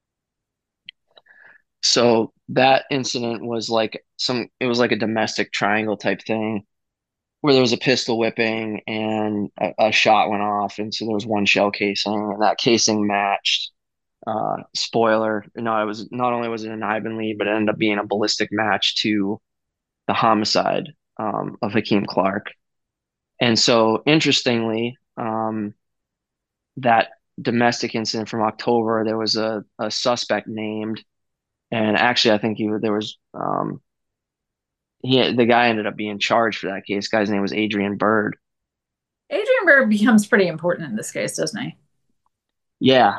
So that incident was like it was like a domestic triangle type thing where there was a pistol whipping and a shot went off. And so there was one shell casing, and that casing matched. Spoiler, no, it was not only was it an Ivan Lee, but it ended up being a ballistic match to the homicide of Hakeem Clark. And so, interestingly, that domestic incident from October, there was a suspect named, and actually, I think there was the guy ended up being charged for that case. Guy's name was Adrian Byrd. Adrian Bird becomes pretty important in this case, doesn't he? Yeah,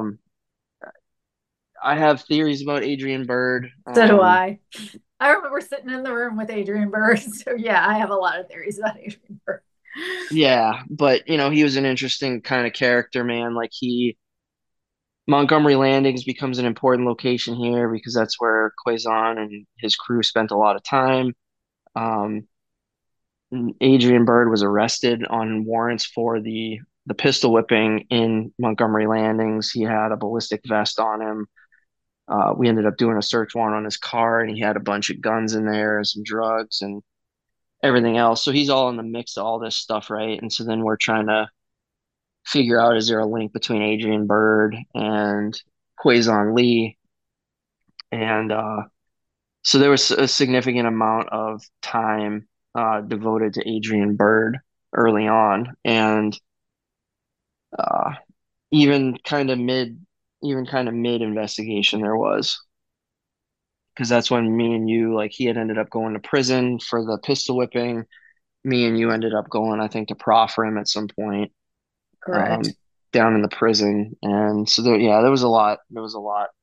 I have theories about Adrian Byrd. So do I. I remember sitting in the room with Adrian Bird. So yeah, I have a lot of theories about Adrian Bird. Yeah, but he was an interesting kind of character, man. Like Montgomery Landings becomes an important location here because that's where Quazon and his crew spent a lot of time. Um, Adrian Byrd was arrested on warrants for the pistol whipping in Montgomery Landings. He had a ballistic vest on him. We ended up doing a search warrant on his car, and he had a bunch of guns in there and some drugs and everything else. So he's all in the mix of all this stuff, right? And so then we're trying to figure out, is there a link between Adrian Byrd and Quazon Lee? And so there was a significant amount of time devoted to Adrian Byrd early on, and uh, even kind of mid, even kind of mid investigation there was, because that's when me and you, like, he had ended up going to prison for the pistol whipping. Me and you ended up going, I think, to proffer him at some point Correct. um, down in the prison, and so there, yeah, there was a lot. There was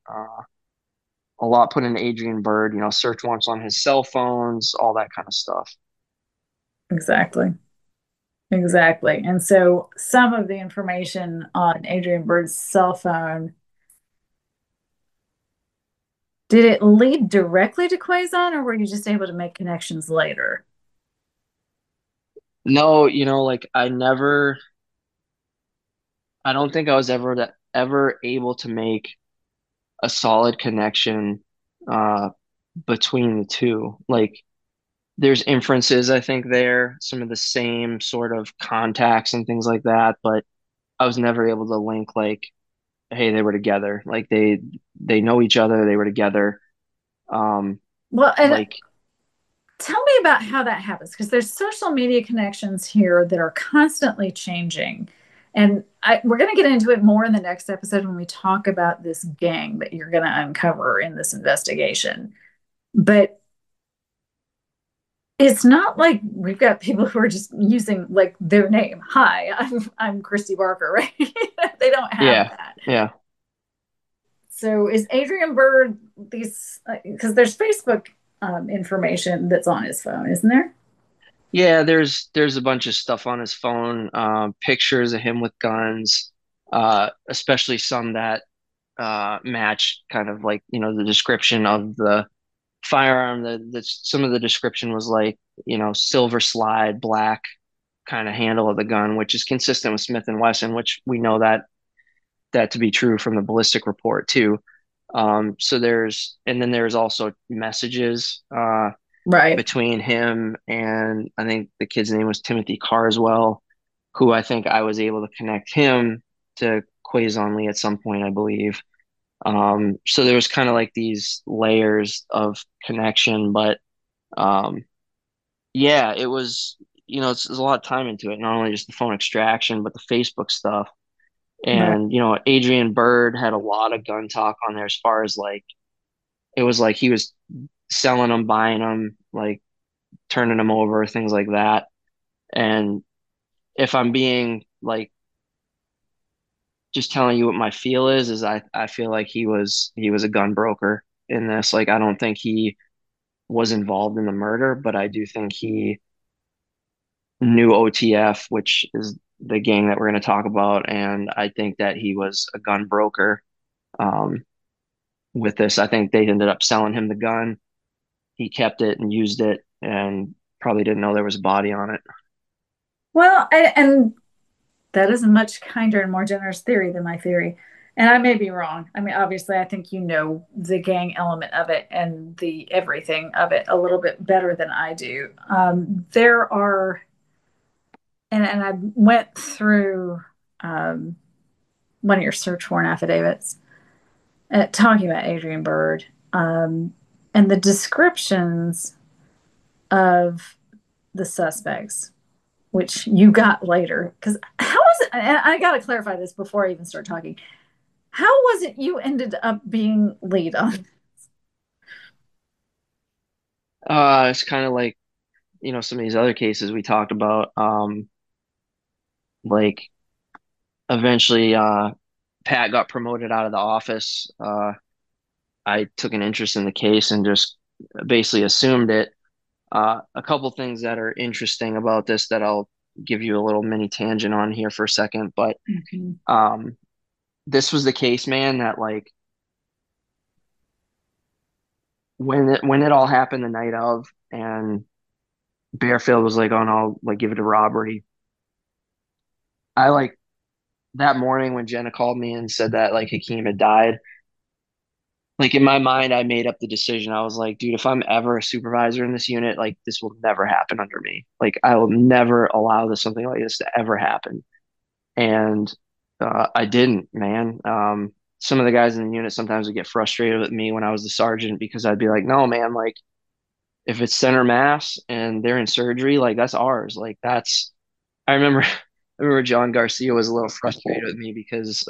a lot put into Adrian Byrd. Search warrants on his cell phones, all that kind of stuff. Exactly. Exactly. And so some of the information on Adrian Bird's cell phone, did it lead directly to Quazon or were you just able to make connections later? No, like I don't think I was ever able to make a solid connection uh, between the two. Like, there's inferences, I think, there, some of the same sort of contacts and things like that, but I was never able to link, like, hey, they were together. Like, they know each other, they were together. Um, Well, and like, tell me about how that happens because there's social media connections here that are constantly changing. And we're going to get into it more in the next episode when we talk about this gang that you're going to uncover in this investigation. But it's not like we've got people who are just using like their name. Hi, I'm Christy Barker, right? They don't have yeah, that. yeah. So is Adrian Bird these because there's Facebook information that's on his phone, isn't there? Yeah, there's a bunch of stuff on his phone, pictures of him with guns, especially some that match kind of like, the description of the firearm. Some of the description was like, silver slide, black kind of handle of the gun, which is consistent with Smith and Wesson, which we know that to be true from the ballistic report too. So and then there's also messages Right. between him and, I think the kid's name was Timothy Carswell, who I think I was able to connect him to Quazon Lee at some point, I believe. So there was kind of like these layers of connection, but um, yeah, it was, there's a lot of time into it, not only just the phone extraction, but the Facebook stuff. Right. And, Adrian Byrd had a lot of gun talk on there as far as like, it was like he was selling them, buying them, like turning them over, things like that. And if I'm being like just telling you what my feel is I feel like he was a gun broker in this. Like, I don't think he was involved in the murder, but I do think he knew OTF, which is the gang that we're going to talk about, and I think that he was a gun broker um, with this. I think they ended up selling him the gun. He kept it and used it, and probably didn't know there was a body on it. Well, and that is a much kinder and more generous theory than my theory. And I may be wrong. I mean, obviously, I think you know the gang element of it and the everything of it a little bit better than I do. There are, and I went through um, one of your search warrant affidavits talking about Adrian Byrd, and the descriptions of the suspects, which you got later. Because how was it? And I got to clarify this before I even start talking. How was it you ended up being lead on? It's kind of like, some of these other cases we talked about. Like eventually, Pat got promoted out of the office. I took an interest in the case and just basically assumed it. A couple things that are interesting about this that I'll give you a little mini tangent on here for a second, but Okay. um, this was the case, man, that like when it all happened the night of, and Bearfield was like, "Oh no, I'll like give it to robbery." I like that morning when Jenna called me and said that like Hakeem had died. Like in my mind, I made up the decision. I was like, dude, if I'm ever a supervisor in this unit, like this will never happen under me. Like I will never allow this something like this to ever happen. And I didn't, man. Some of the guys in the unit sometimes would get frustrated with me when I was the sergeant because I'd be like, no, man, like if it's center mass and they're in surgery, like that's ours. Like that's, I remember, I remember John Garcia was a little frustrated with me because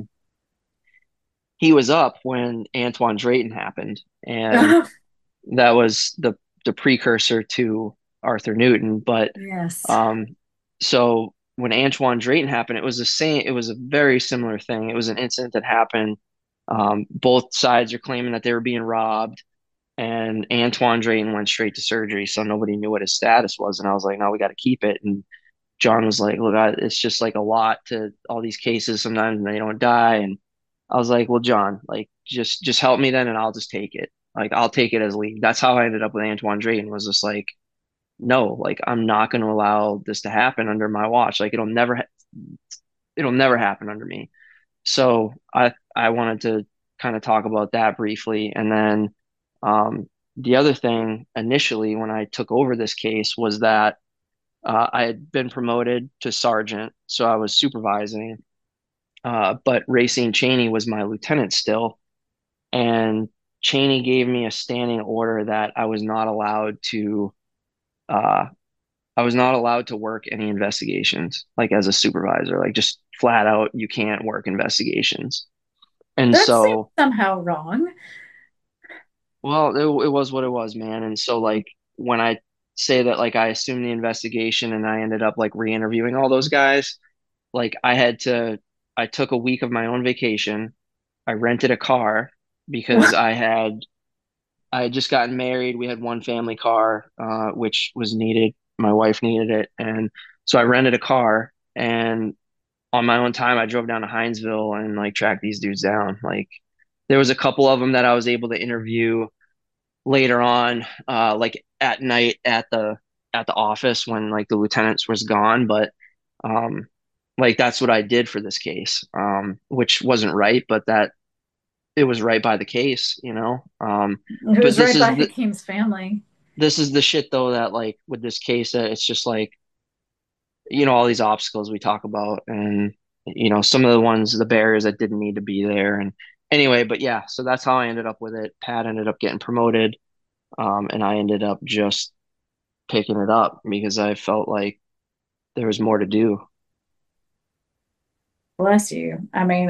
he was up when Antoine Drayton happened. And that was the precursor to Arthur Newton. But Yes. um, so when Antoine Drayton happened, it was the same. It was a very similar thing. It was an incident that happened. Both sides are claiming that they were being robbed, and Antoine Drayton went straight to surgery, so nobody knew what his status was. And I was like, no, we got to keep it. And John was like, look, it's just like a lot to all these cases sometimes, and they don't die. And I was like, well, John, like just help me then, and I'll just take it. Like I'll take it as lead. That's how I ended up with Antoine Drayton. Was just like, no, like I'm not going to allow this to happen under my watch. Like it'll never happen under me. So I wanted to kind of talk about that briefly, and then the other thing initially when I took over this case was that I had been promoted to sergeant, so I was supervising. But Racine Cheney was my lieutenant still, and Cheney gave me a standing order that uh, I was not allowed to work any investigations, like as a supervisor, like just flat out, you can't work investigations. And That seems so, somehow wrong. well, it was what it was, man. And so, like, when I say that, like, I assumed the investigation and I ended up like re-interviewing all those guys, like, I took a week of my own vacation. I rented a car because I had just gotten married. We had one family car, which was needed. My wife needed it. And so I rented a car and on my own time, I drove down to Hinesville and like tracked these dudes down. Like there was a couple of them that I was able to interview later on, like at night at the office when like the lieutenants was gone. But um, like that's what I did for this case, which wasn't right, but that it was right by the case, you know. It But was right by Hakeem's family. this is the shit though that like with this case that it's just like all these obstacles we talk about and some of the ones the barriers that didn't need to be there and anyway but yeah so that's how I ended up with it. Pat ended up getting promoted, and I ended up just picking it up because I felt like there was more to do. Bless you. I mean,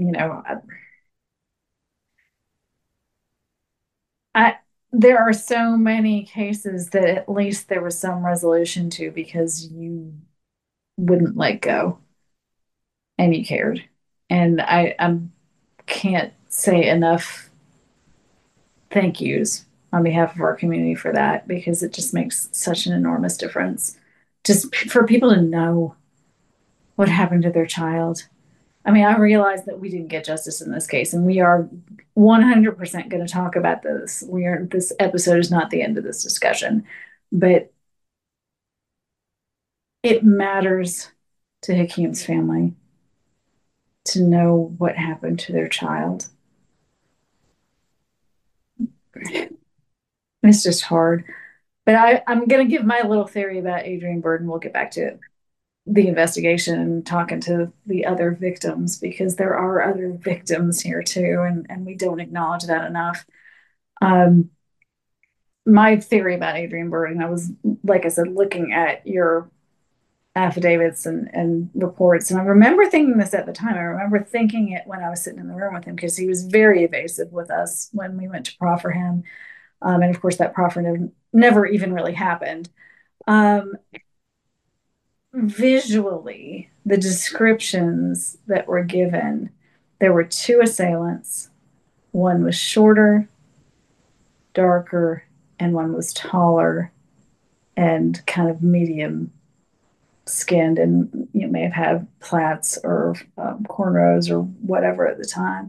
I there are so many cases that at least there was some resolution to because you wouldn't let go and you cared. And I can't say enough thank yous on behalf of our community for that because it just makes such an enormous difference. Just for people to know what happened to their child. I mean, I realize that we didn't get justice in this case, and we are 100% going to talk about this. This episode is not the end of this discussion, but it matters to Hakim's family to know what happened to their child. It's just hard. But I'm going to give my little theory about Adrian Burton. We'll get back to the investigation and talking to the other victims because there are other victims here too, and we don't acknowledge that enough. Um, my theory about Adrian Burton, I was, like I said, looking at your affidavits and reports. And I remember thinking this at the time. I remember thinking it when I was sitting in the room with him because he was very evasive with us when we went to proffer him. And of course, that proffer never even really happened. Um, Visually, the descriptions that were given, there were two assailants. One was shorter, darker, and one was taller and kind of medium skinned, and you may have had plaits or cornrows or whatever at the time.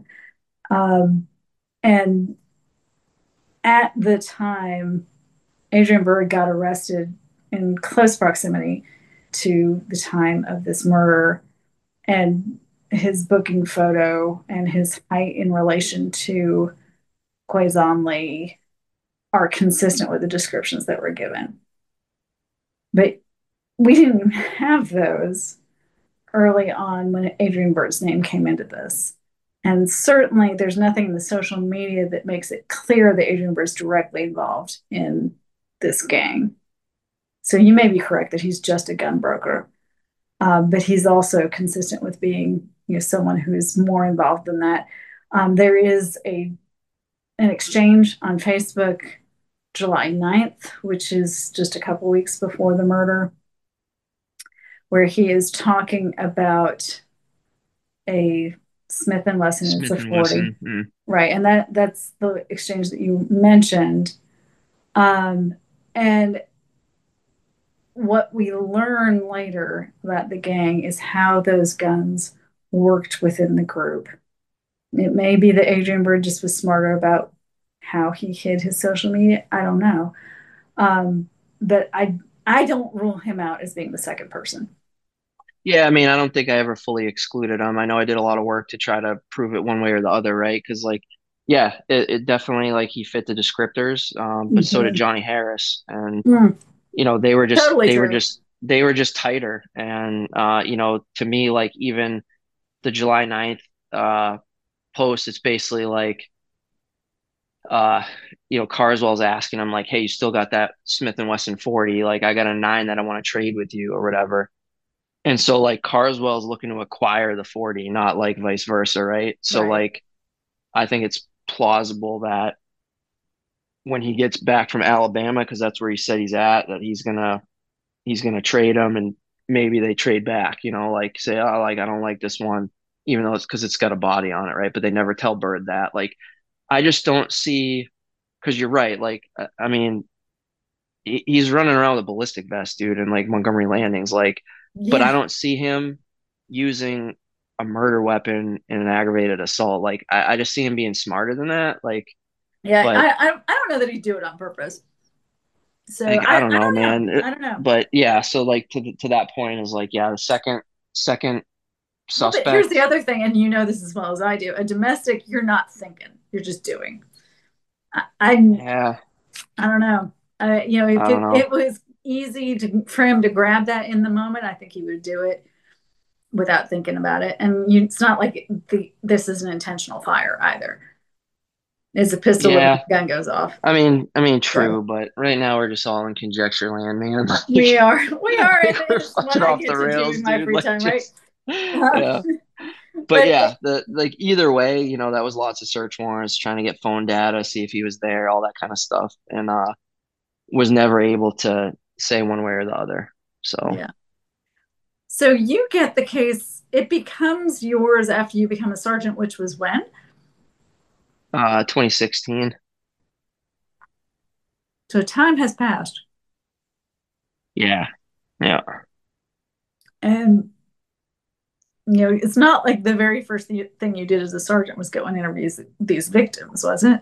And at the time, Adrian Byrd got arrested in close proximity to the time of this murder, and his booking photo and his height in relation to Quezon Lee are consistent with the descriptions that were given. But we didn't have those early on when Adrian Burt's name came into this. And certainly there's nothing in the social media that makes it clear that Adrian Burt's directly involved in this gang. So you may be correct that he's just a gun broker, but he's also consistent with being, someone who's more involved than that. There is an exchange on Facebook July 9th, which is just a couple weeks before the murder, where he is talking about a Smith and Wesson. It's Smith a and 40, Wesson. Mm. right? And that's the exchange that you mentioned. And what we learn later about the gang is how those guns worked within the group. It may be that Adrian Byrd just was smarter about how he hid his social media. I don't know. But I don't rule him out as being the second person. Yeah, I mean, I don't think I ever fully excluded him. I know I did a lot of work to try to prove it one way or the other, right? Because like, yeah, it definitely like he fit the descriptors, but so did Mm-hmm. Johnny Harris, and Mm, totally they were true. just they were just tighter, and to me, like even the July 9th post, it's basically like uh Carswell's asking him like, hey, you still got that Smith and Wesson 40? Like, I got a nine that I want to trade with you or whatever. And so like Carswell's looking to acquire the 40, not like vice versa, right? So Right. like I think it's plausible that when he gets back from Alabama, because that's where he said he's at, that he's gonna trade him, and maybe they trade back, like say, oh, like I don't like this one, even though it's because it's got a body on it, right? But they never tell Bird that. Like I just don't see, because you're right. Like I mean, he's running around with a ballistic vest, dude, and like Montgomery Landings, like, but I Yeah. don't see him using a murder weapon in an aggravated assault. Like, I just see him being smarter than that. Yeah. But I don't know that he'd do it on purpose. So like, I don't I know, don't know. man. I don't know. But yeah, so like to that point is like, yeah, the second Well, but here's the suspect. other thing, and this as well as I do. A domestic, you're not thinking, you're just doing. I Yeah, I don't know. If I don't it know. was easy for him to grab that in the moment, I think he would do it without thinking about it. And it's not like this is an intentional fire either. It's a pistol when the Yeah, gun goes off. I mean, So true, but right now we're just all in conjecture land, man. we are, and We're it's what fucking I off the get to do in rails, my dude. free Like, time, right? just Uh, yeah. But but yeah, the like either way, that was lots of search warrants trying to get phone data, see if he was there, all that kind of stuff, and was never able to say one way or the other. So, yeah. So you get the case. It becomes yours after you become a sergeant, which was when? 2016. So time has passed. Yeah, yeah. And it's not like the very first thing you did as a sergeant was go and interview these victims, was it?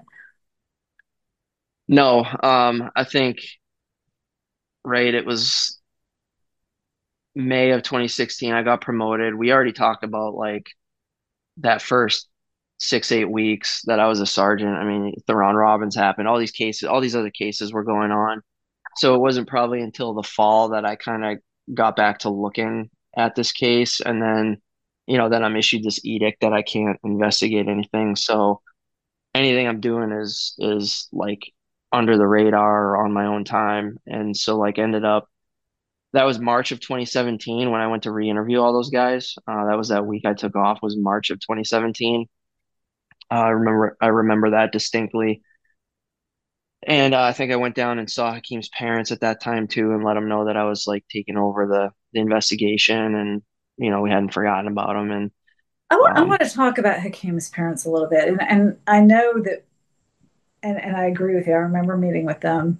No, I think right. It was May of 2016, I got promoted. We already talked about like that first 6, 8 weeks that I was a sergeant. I mean, Theron Robbins happened, all these cases, all these other cases were going on. So it wasn't probably until the fall that I kind of got back to looking at this case. And then, then I'm issued this edict that I can't investigate anything. So anything I'm doing is like under the radar or on my own time. And so like ended up that was March of 2017 when I went to re-interview all those guys. That was that week I took off was March of 2017. I remember that distinctly. And I think I went down and saw Hakeem's parents at that time too, and let them know that I was like taking over the investigation, and we hadn't forgotten about him. And I um, want to talk about Hakeem's parents a little bit. And I know that, and I agree with you. I remember meeting with them.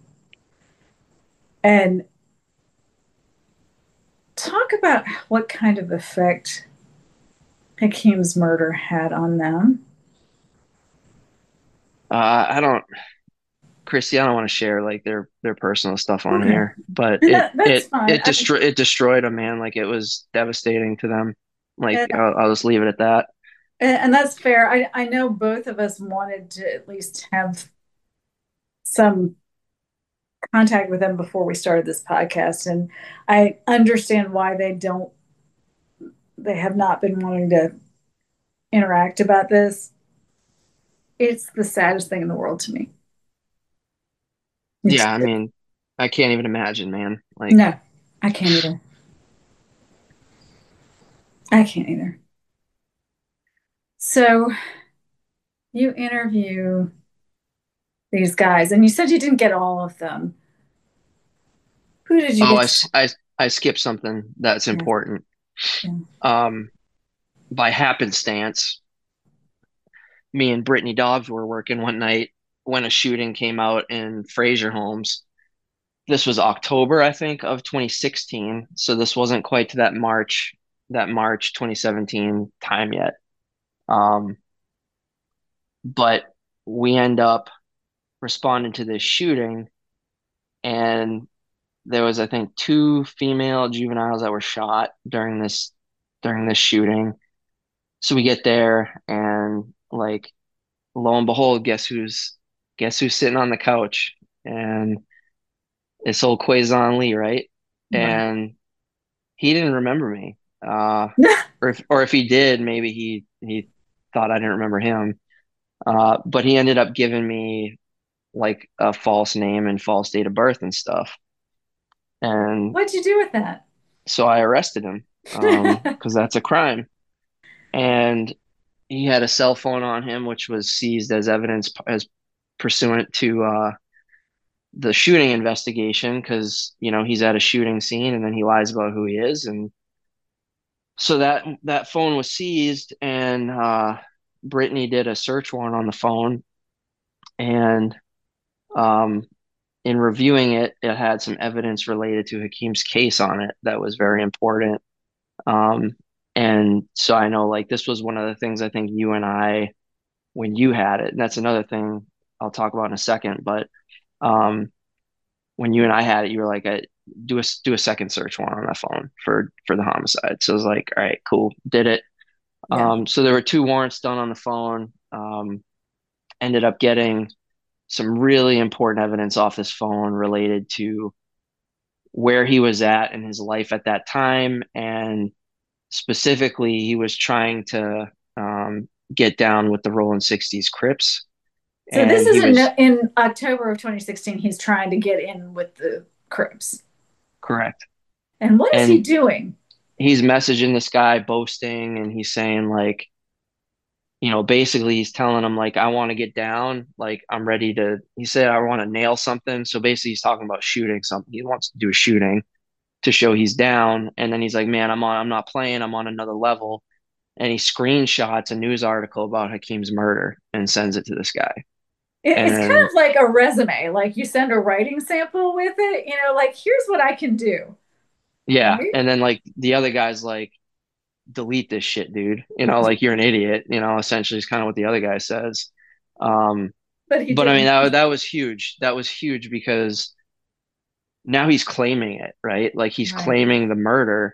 And talk about what kind of effect Hakeem's murder had on them. I don't, Christy, I don't want to share like their personal stuff on Okay. here, but And it that's it fine. it destroyed it destroyed them, man. Like it was devastating to them. Like And, I'll just leave it at that. and that's fair. I know both of us wanted to at least have some contact with them before we started this podcast. And I understand why they have not been wanting to interact about this. It's the saddest thing in the world to me. It's Yeah, I mean, I can't even imagine, man. Like, no, I can't either. I can't either. So you interview these guys, and you said you didn't get all of them. Who did you oh, get I, to s- talk? I skipped something that's Yeah, important. yeah. Um, by happenstance, me and Brittany Dobbs were working one night when a shooting came out in Fraser Homes. This was October, I think, of 2016. So this wasn't quite to that March 2017 time yet. Um, but we end up responding to this shooting, and there was, I think, two female juveniles that were shot during this shooting. So we get there, and like lo and behold, guess who's sitting on the couch? And it's old Quazon Lee, right? Right. And he didn't remember me. Or if he did, maybe he thought I didn't remember him. But he ended up giving me like a false name and false date of birth and stuff. And What'd you do with that? so I arrested him because that's a crime. And he had a cell phone on him, which was seized as evidence as pursuant to the shooting investigation because he's at a shooting scene and then he lies about who he is, and so that phone was seized, and Brittany did a search warrant on the phone, and um, in reviewing it, it had some evidence related to Hakeem's case on it that was very important. Um, and so I know like this was one of the things I think you and I, when you had it, and that's another thing I'll talk about in a second, but um, when you and I had it, you were like, do a second search warrant on that phone for the homicide. So I was like, all right, cool, did it. Yeah. So there were two warrants done on the phone. Ended up getting some really important evidence off this phone related to where he was at in his life at that time, and specifically, he was trying to get down with the Rolling 60s Crips, So this and is he was in October of 2016. He's trying to get in with the Crips. correct. And what is he And doing? he's messaging this guy, boasting, and he's saying like, basically he's telling him like, I want to get down, like I'm ready to. He said I want to nail something. So basically, he's talking about shooting something. He wants to do a shooting to show he's down, and then he's like, man, I'm not playing. I'm on another level. And he screenshots a news article about Hakeem's murder and sends it to this guy. It's kind And of like a resume. Like you send a writing sample with it, like here's what I can do. yeah, Right? and then like the other guy's like, delete this shit, dude. Like you're an idiot. Essentially is kind of what the other guy says. Um, But he but I mean didn't. that was huge. That was huge because now he's claiming it, right? Like he's Right. claiming the murder.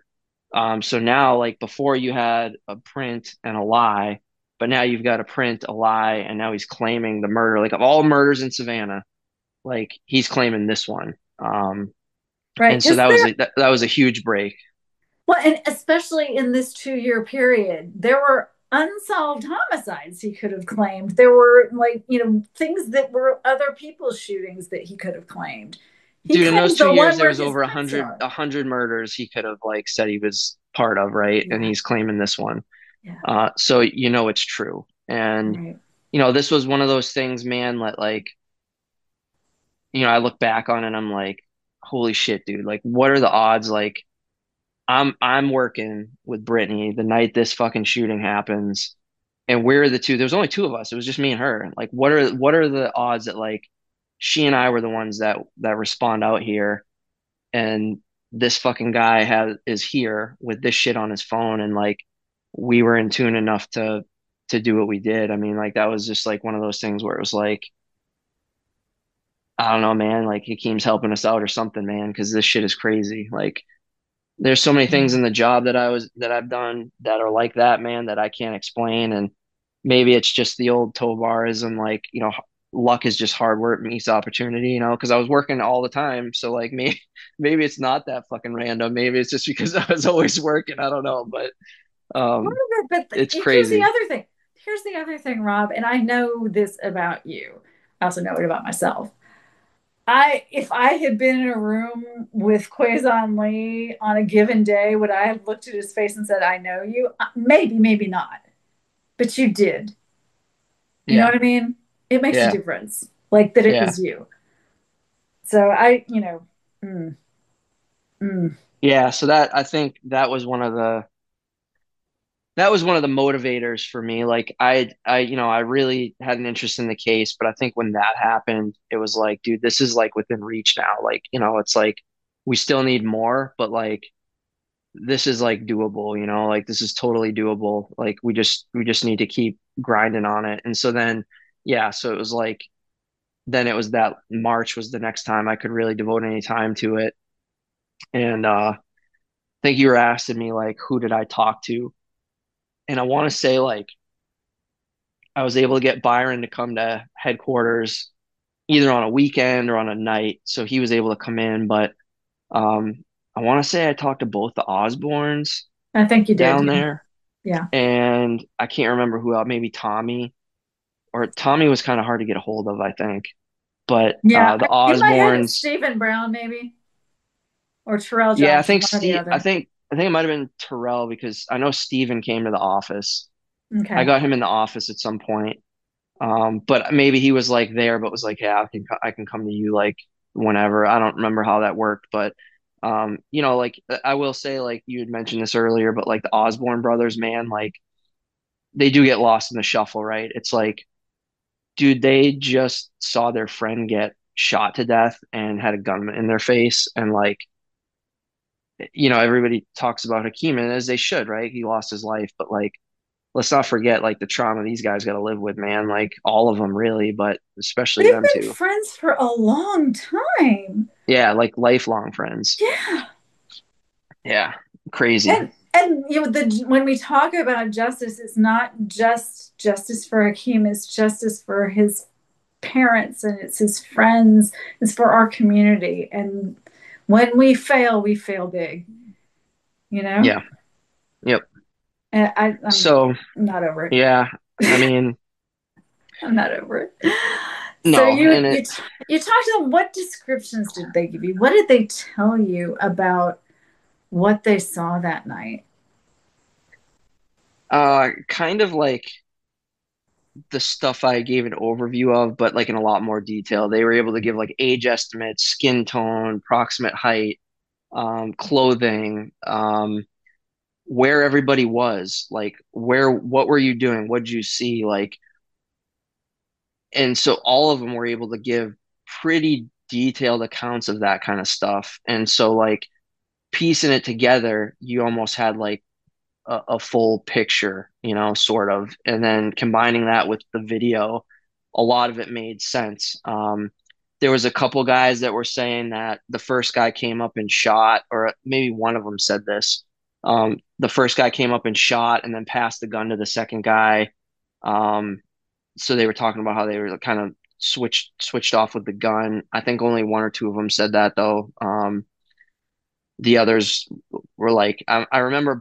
So now, like before, you had a print and a lie, but now you've got a print, a lie, and now he's claiming the murder. Like of all murders in Savannah, like he's claiming this one. Right. And so Because that was a huge break. well, and especially in this 2 year period, there were unsolved homicides he could have claimed. There were, like, things that were other people's shootings that he could have claimed. He Dude, in those claims two the years, one there where was his over prints are. a hundred murders he could have like said he was part of, right? And Yeah. he's claiming this one. Yeah. So you know it's true. And Right. this was one of those things, man, that like, I look back on it and I'm like, holy shit, dude. Like, what are the odds? Like, I'm working with Brittany the night this fucking shooting happens, and we're the two. There's only two of us. It was just me and her. Like, what are the odds that like she and I were the ones that respond out here, and this fucking guy is here with this shit on his phone, and like we were in tune enough to do what we did. I mean, like that was just like one of those things where it was like, I don't know, man. Like Hakeem's helping us out or something, man, because this shit is crazy. Like there's so many things Yeah. in the job that I've done that are like that, man, that I can't explain. And maybe it's just the old Tovarism, like, luck is just hard work meets opportunity, because I was working all the time. So like maybe it's not that fucking random. Maybe it's just because I was always working. I don't know, but Part um of it, but it's here's the crazy. other thing. Here's the other thing, Rob, and I know this about you. I also know it about myself. If I had been in a room with Quazon Lee on a given day, would I have looked at his face and said, "I know you"? Maybe, maybe not, but you did. You know Yeah. what I mean? It makes a Yeah. difference, like that it Yeah. was you. So mm, mm, Yeah. So that I think that was one of the motivators for me. Like I really had an interest in the case, but I think when that happened, it was like, dude, this is like within reach now. Like, it's like we still need more, but like this is like doable, like this is totally doable. Like we just need to keep grinding on it. And so then, yeah, so it was like then it was that March was the next time I could really devote any time to it. And I think you were asking me like who did I talk to? And I want to say like I was able to get Byron to come to headquarters either on a weekend or on a night. So he was able to come in, but I want to say I talked to both the Osbornes I think you did. down there, Yeah. and I can't remember who else, maybe Tommy, or Tommy was kind of hard to get a hold of, I think. But Yeah. the In my head, it's Osbornes, Stephen Brown, maybe, or Terrell yeah, Johnson, one or the I other. think it might have been Terrell because I know Steven came to the office. I Okay. got him in the office at some point. But maybe he was like there, but was like, yeah, I can come to you like whenever. I don't remember how that worked, but like I will say, like you had mentioned this earlier, but like the Osborne brothers, man, like they do get lost in the shuffle, right? It's like, dude, they just saw their friend get shot to death and had a gun in their face, and like, everybody talks about Hakeem, and as they should, right? He lost his life, but like let's not forget like the trauma these guys got to live with, man. Like all of them, really, but especially They've them been two. friends for a long time. Yeah, like lifelong friends. Yeah. Yeah, crazy. And when we talk about justice, it's not just justice for Hakeem, it's justice for his parents and it's his friends, it's for our community. And when we fail big, you know? Yeah, yep. And I'm So not over it. yeah, I mean, I'm not over it. So no, you and you you talked to them. What descriptions did they give you? What did they tell you about what they saw that night? kind of like the stuff I gave an overview of, but like in a lot more detail. They were able to give like age estimates, skin tone, approximate height, clothing, where everybody was, like what were you doing? What did you see? Like, and so all of them were able to give pretty detailed accounts of that kind of stuff. And so like piecing it together, you almost had like a full picture, sort of. And then combining that with the video, a lot of it made sense. There was a couple guys that were saying that the first guy came up and shot, or maybe one of them said this. The first guy came up and shot and then passed the gun to the second guy. Um, so they were talking about how they were kind of switched off with the gun. I think only one or two of them said that though. The others were like, I remember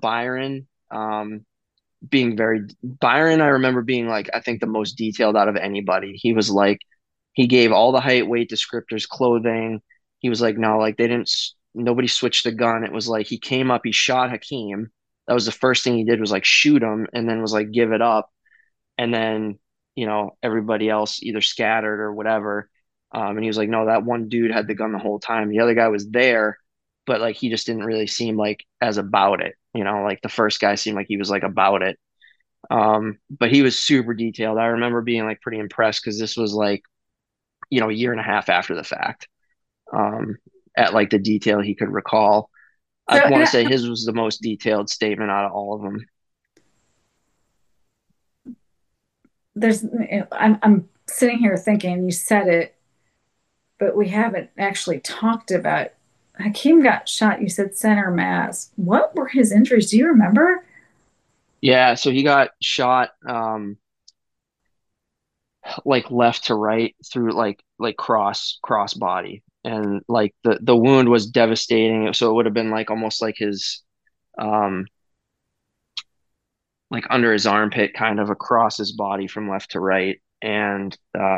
Byron. I remember being like, I think the most detailed out of anybody. He was like, he gave all the height, weight descriptors, clothing. He was like, no, like nobody switched the gun. It was like he came up, he shot Hakeem. That was the first thing he did was like shoot him, and then was like give it up, and then everybody else either scattered or whatever. And he was like, no, that one dude had the gun the whole time. The other guy was there, but like he just didn't really seem like as about it. Like the first guy seemed like he was like about it. But he was super detailed. I remember being like pretty impressed because this was like, a year and a half after the fact. Um, at like the detail he could recall. So, I want to say his was the most detailed statement out of all of them. there's, I'm sitting here thinking you said it, but we haven't actually talked about. Hakeem got shot. You said center mass. What were his injuries? Do you remember? Yeah, so he got shot like left to right through like cross body, and like the wound was devastating, so it would have been like almost like his um like under his armpit kind of across his body from left to right. And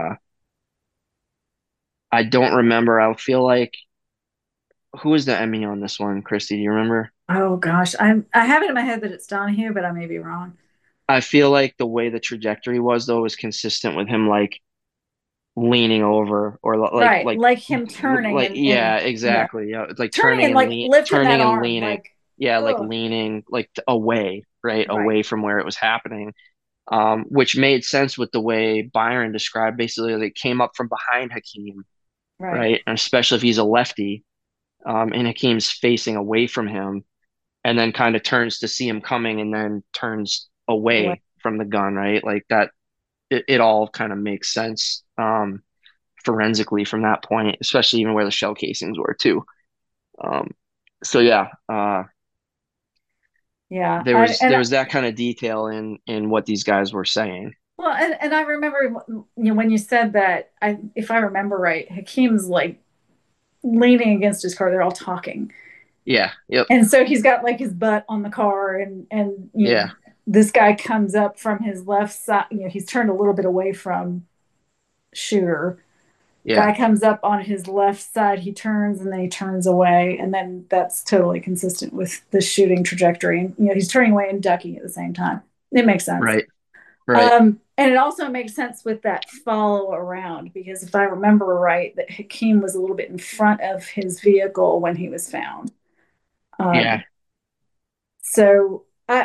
I don't remember. I feel like who was the Emmy on this one, Christy? Do you remember? Oh gosh, I have it in my head that it's Donahue, but I may be wrong. I feel like the way the trajectory was though was consistent with him like leaning over or Right, like him turning and yeah, yeah, exactly. Yeah, it's like turning and like lifting that turning and arm, leaning. like Yeah, like oh, leaning like away, right? right, Away from where it was happening. Which made sense with the way Byron described. Basically, they came up from behind Hakeem, right, right? And especially if he's a lefty, and Hakeem's facing away from him, and then kind of turns to see him coming, and then turns what, away from the gun, right? Like that, it all kind of makes sense forensically from that point, especially even where the shell casings were too. Um, so yeah, yeah. there I was and there was that kind of detail in what these guys were saying. well, and I remember when you said that. If I remember right, Hakeem's like leaning against his car. They're all talking, Yeah. Yep. and so he's got like his butt on the car, and Yeah. this guy comes up from his left side. He's turned a little bit away from shooter. Yeah. Guy comes up on his left side, he turns and then he turns away, and then that's totally consistent with the shooting trajectory. And he's turning away and ducking at the same time. It makes sense. Right. Right. And it also makes sense with that follow around because if I remember right, that Hakeem was a little bit in front of his vehicle when he was found. Yeah. Um, so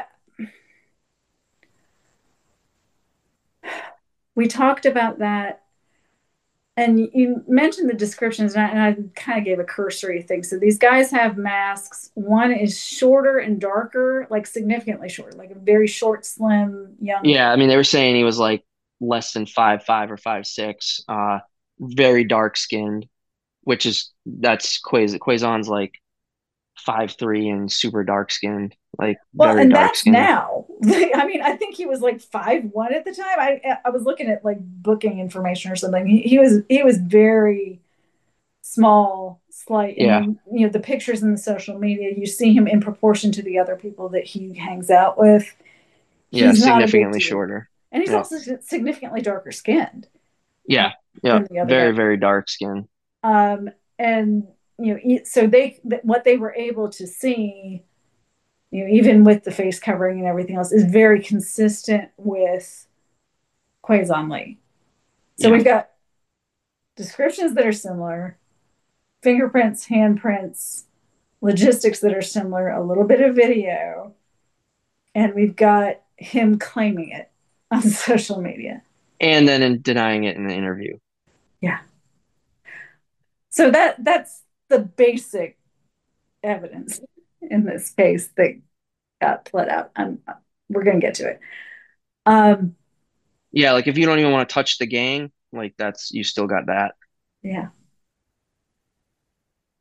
we talked about that. And you mentioned the descriptions, and I kind of gave a cursory thing. So these guys have masks. One is shorter and darker, like significantly shorter, like a very short, slim, young guy. Yeah. I mean, they were saying he was like less than 5'5" or 5'6", very dark skinned, which is that's Quazon's like 5'3" and super dark skinned, like Well, very and dark that's skinned. now. I mean, I think he was like 5'1" at the time. I was looking at like booking information or something. He was very small, slight, and Yeah. then the pictures in the social media, you see him in proportion to the other people that he hangs out with. Yeah. He's not a big Significantly dude, shorter. and he's Yep. also significantly darker skinned uh, Yeah. Yep. than the other Very, guy. very dark skin. And so what they were able to see, even with the face covering and everything else, is very consistent with Quazon Lee. So Yeah. we've got descriptions that are similar, fingerprints, handprints, logistics that are similar, a little bit of video, and we've got him claiming it on social media. And then in denying it in the interview. Yeah. So that's the basic evidence in this case that got pled out. We're going to get to it. Um, Yeah, like if you don't even want to touch the gang, like that's you still got that. yeah.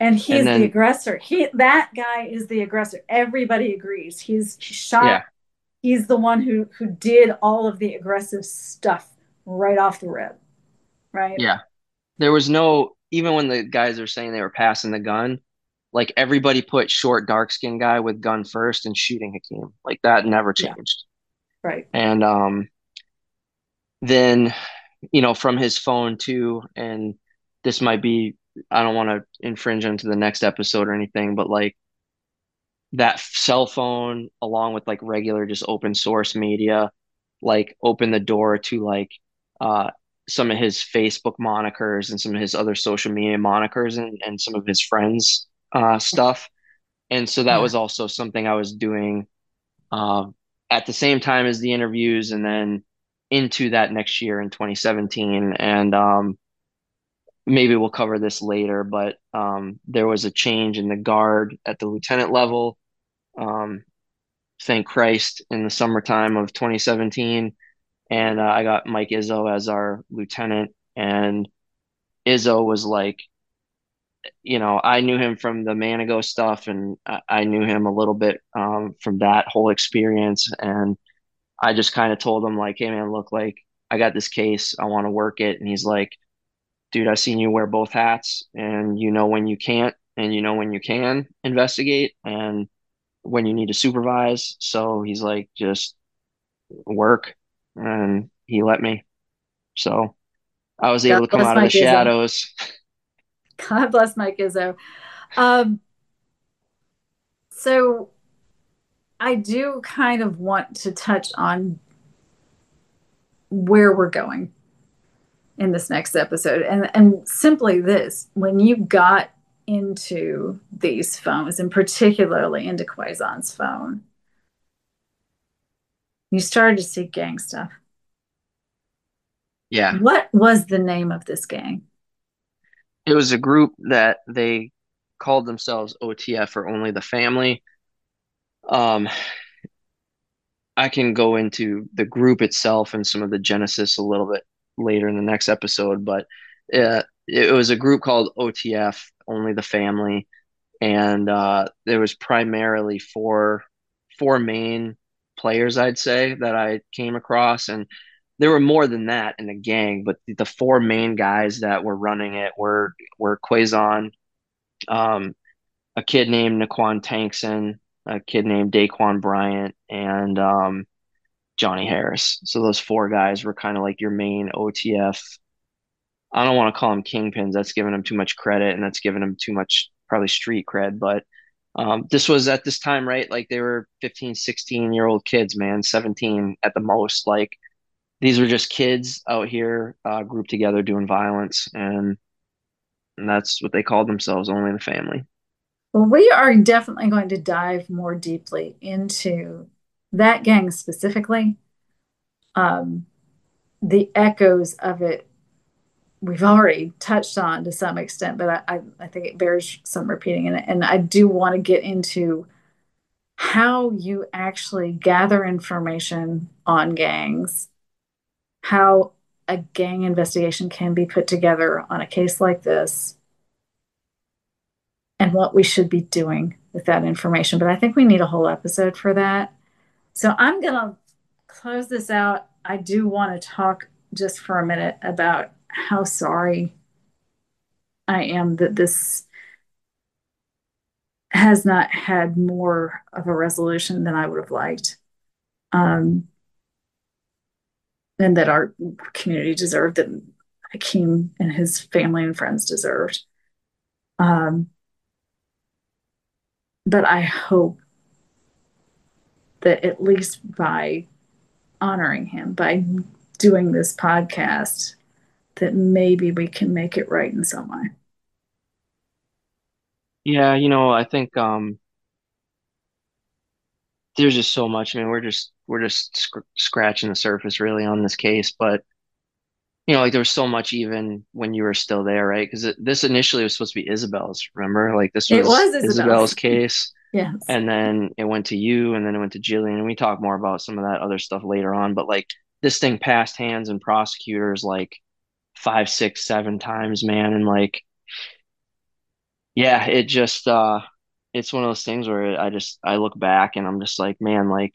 And he And is the then, aggressor. That guy is the aggressor. Everybody agrees. He's shot. yeah, He's the one who did all of the aggressive stuff right off the rip, right? yeah. There was no, even when the guys are saying they were passing the gun, like everybody put short, dark skinned guy with gun first and shooting Hakeem. Like that never Yeah, changed. right. And then, from his phone too, and this might be, I don't want to infringe into the next episode or anything, but like that cell phone along with like regular just open source media like opened the door to like uh some of his Facebook monikers and some of his other social media monikers and some of his friends stuff. And so that Yeah. was also something I was doing uh, at the same time as the interviews and then into that next year in 2017. And maybe we'll cover this later, but there was a change in the guard at the lieutenant level. Um, thank Christ, in the summertime of 2017. And I got Mike Izzo as our lieutenant. And Izzo was like, I knew him from the Manigo stuff, and I knew him a little bit from that whole experience. And I just kind of told him, like, hey, man, look, like, I got this case. I want to work it. And he's like, dude, I've seen you wear both hats, and you know when you can't, and you know when you can investigate, and when you need to supervise. So he's like, just work. And he let me. So I was God able to come bless out of the Mike Izzo. shadows. God bless Mike Izzo. Um, so I do kind of want to touch on where we're going in this next episode. And simply this, when you got into these phones, and particularly into Quaison's phone, you started to see gang stuff. Yeah. What was the name of this gang? It was a group that they called themselves OTF, or Only the Family. Um, I can go into the group itself and some of the genesis a little bit later in the next episode, but it was a group called OTF, Only the Family, and there was primarily four main players, I'd say, that I came across, and there were more than that in the gang, but the four main guys that were running it were Quaison, um, a kid named Naquan Tankson, a kid named Daquan Bryant, and Johnny Harris. So those four guys were kind of like your main OTF. I don't want to call them kingpins. That's giving them too much credit, and that's giving them too much probably street cred. But this was at this time, right? Like they were 15, 16-year-old kids, man, 17 at the most. Like these were just kids out here grouped together doing violence, and that's what they called themselves, Only the Family. Well, we are definitely going to dive more deeply into that gang specifically. Um, the echoes of it we've already touched on to some extent, but I think it bears some repeating. And I do want to get into how you actually gather information on gangs, how a gang investigation can be put together on a case like this, and what we should be doing with that information. But I think we need a whole episode for that. So I'm going to close this out. I do want to talk just for a minute about how sorry I am that this has not had more of a resolution than I would have liked. Um, and that our community deserved, that Hakeem and his family and friends deserved. Um, but I hope that at least by honoring him, by doing this podcast, that maybe we can make it right in some way. Yeah, I think there's just so much. I mean, we're just scratching the surface really on this case, but like there was so much even when you were still there, right? Because this initially was supposed to be Isabel's, remember? Like this It was was Isabel. Isabel's case, Yes. and then it went to you, and then it went to Jillian, and we talk more about some of that other stuff later on. But like this thing passed hands and prosecutors like five, six, seven times, man, and like Yeah, it's one of those things where I look back and I'm just like, man, like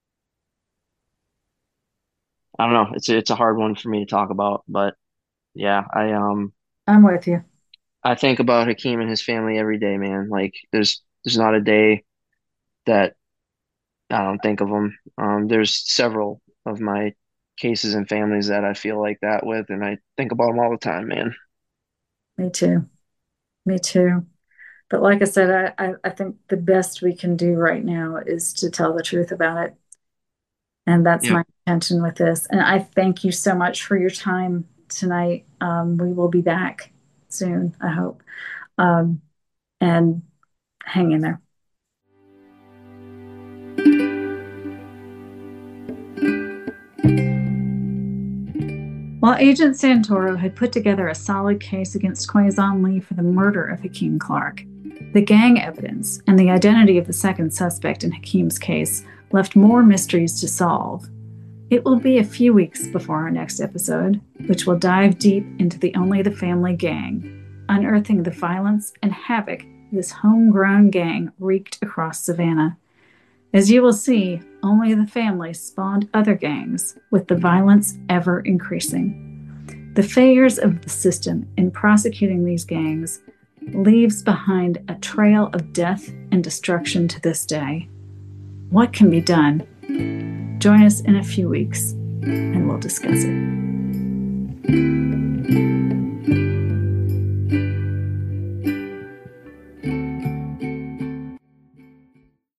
I don't know. It's a hard one for me to talk about, but yeah, I'm with you. I think about Hakeem and his family every day, man. Like there's not a day that I don't think of them. There's several of my cases and families that I feel like that with, and I think about them all the time, man. Me too. Me too. But like I said, I think the best we can do right now is to tell the truth about it. And that's Yep. my intention with this. And I thank you so much for your time tonight. We will be back soon, I hope. Um, and hang in there. While Agent Santoro had put together a solid case against Quazon Lee for the murder of Hakeem Clark, the gang evidence and the identity of the second suspect in Hakeem's case left more mysteries to solve. It will be a few weeks before our next episode, which will dive deep into the Only the Family gang, unearthing the violence and havoc this homegrown gang wreaked across Savannah. As you will see, Only the Family spawned other gangs, with the violence ever increasing. The failures of the system in prosecuting these gangs leaves behind a trail of death and destruction to this day. What can be done? Join us in a few weeks and we'll discuss it.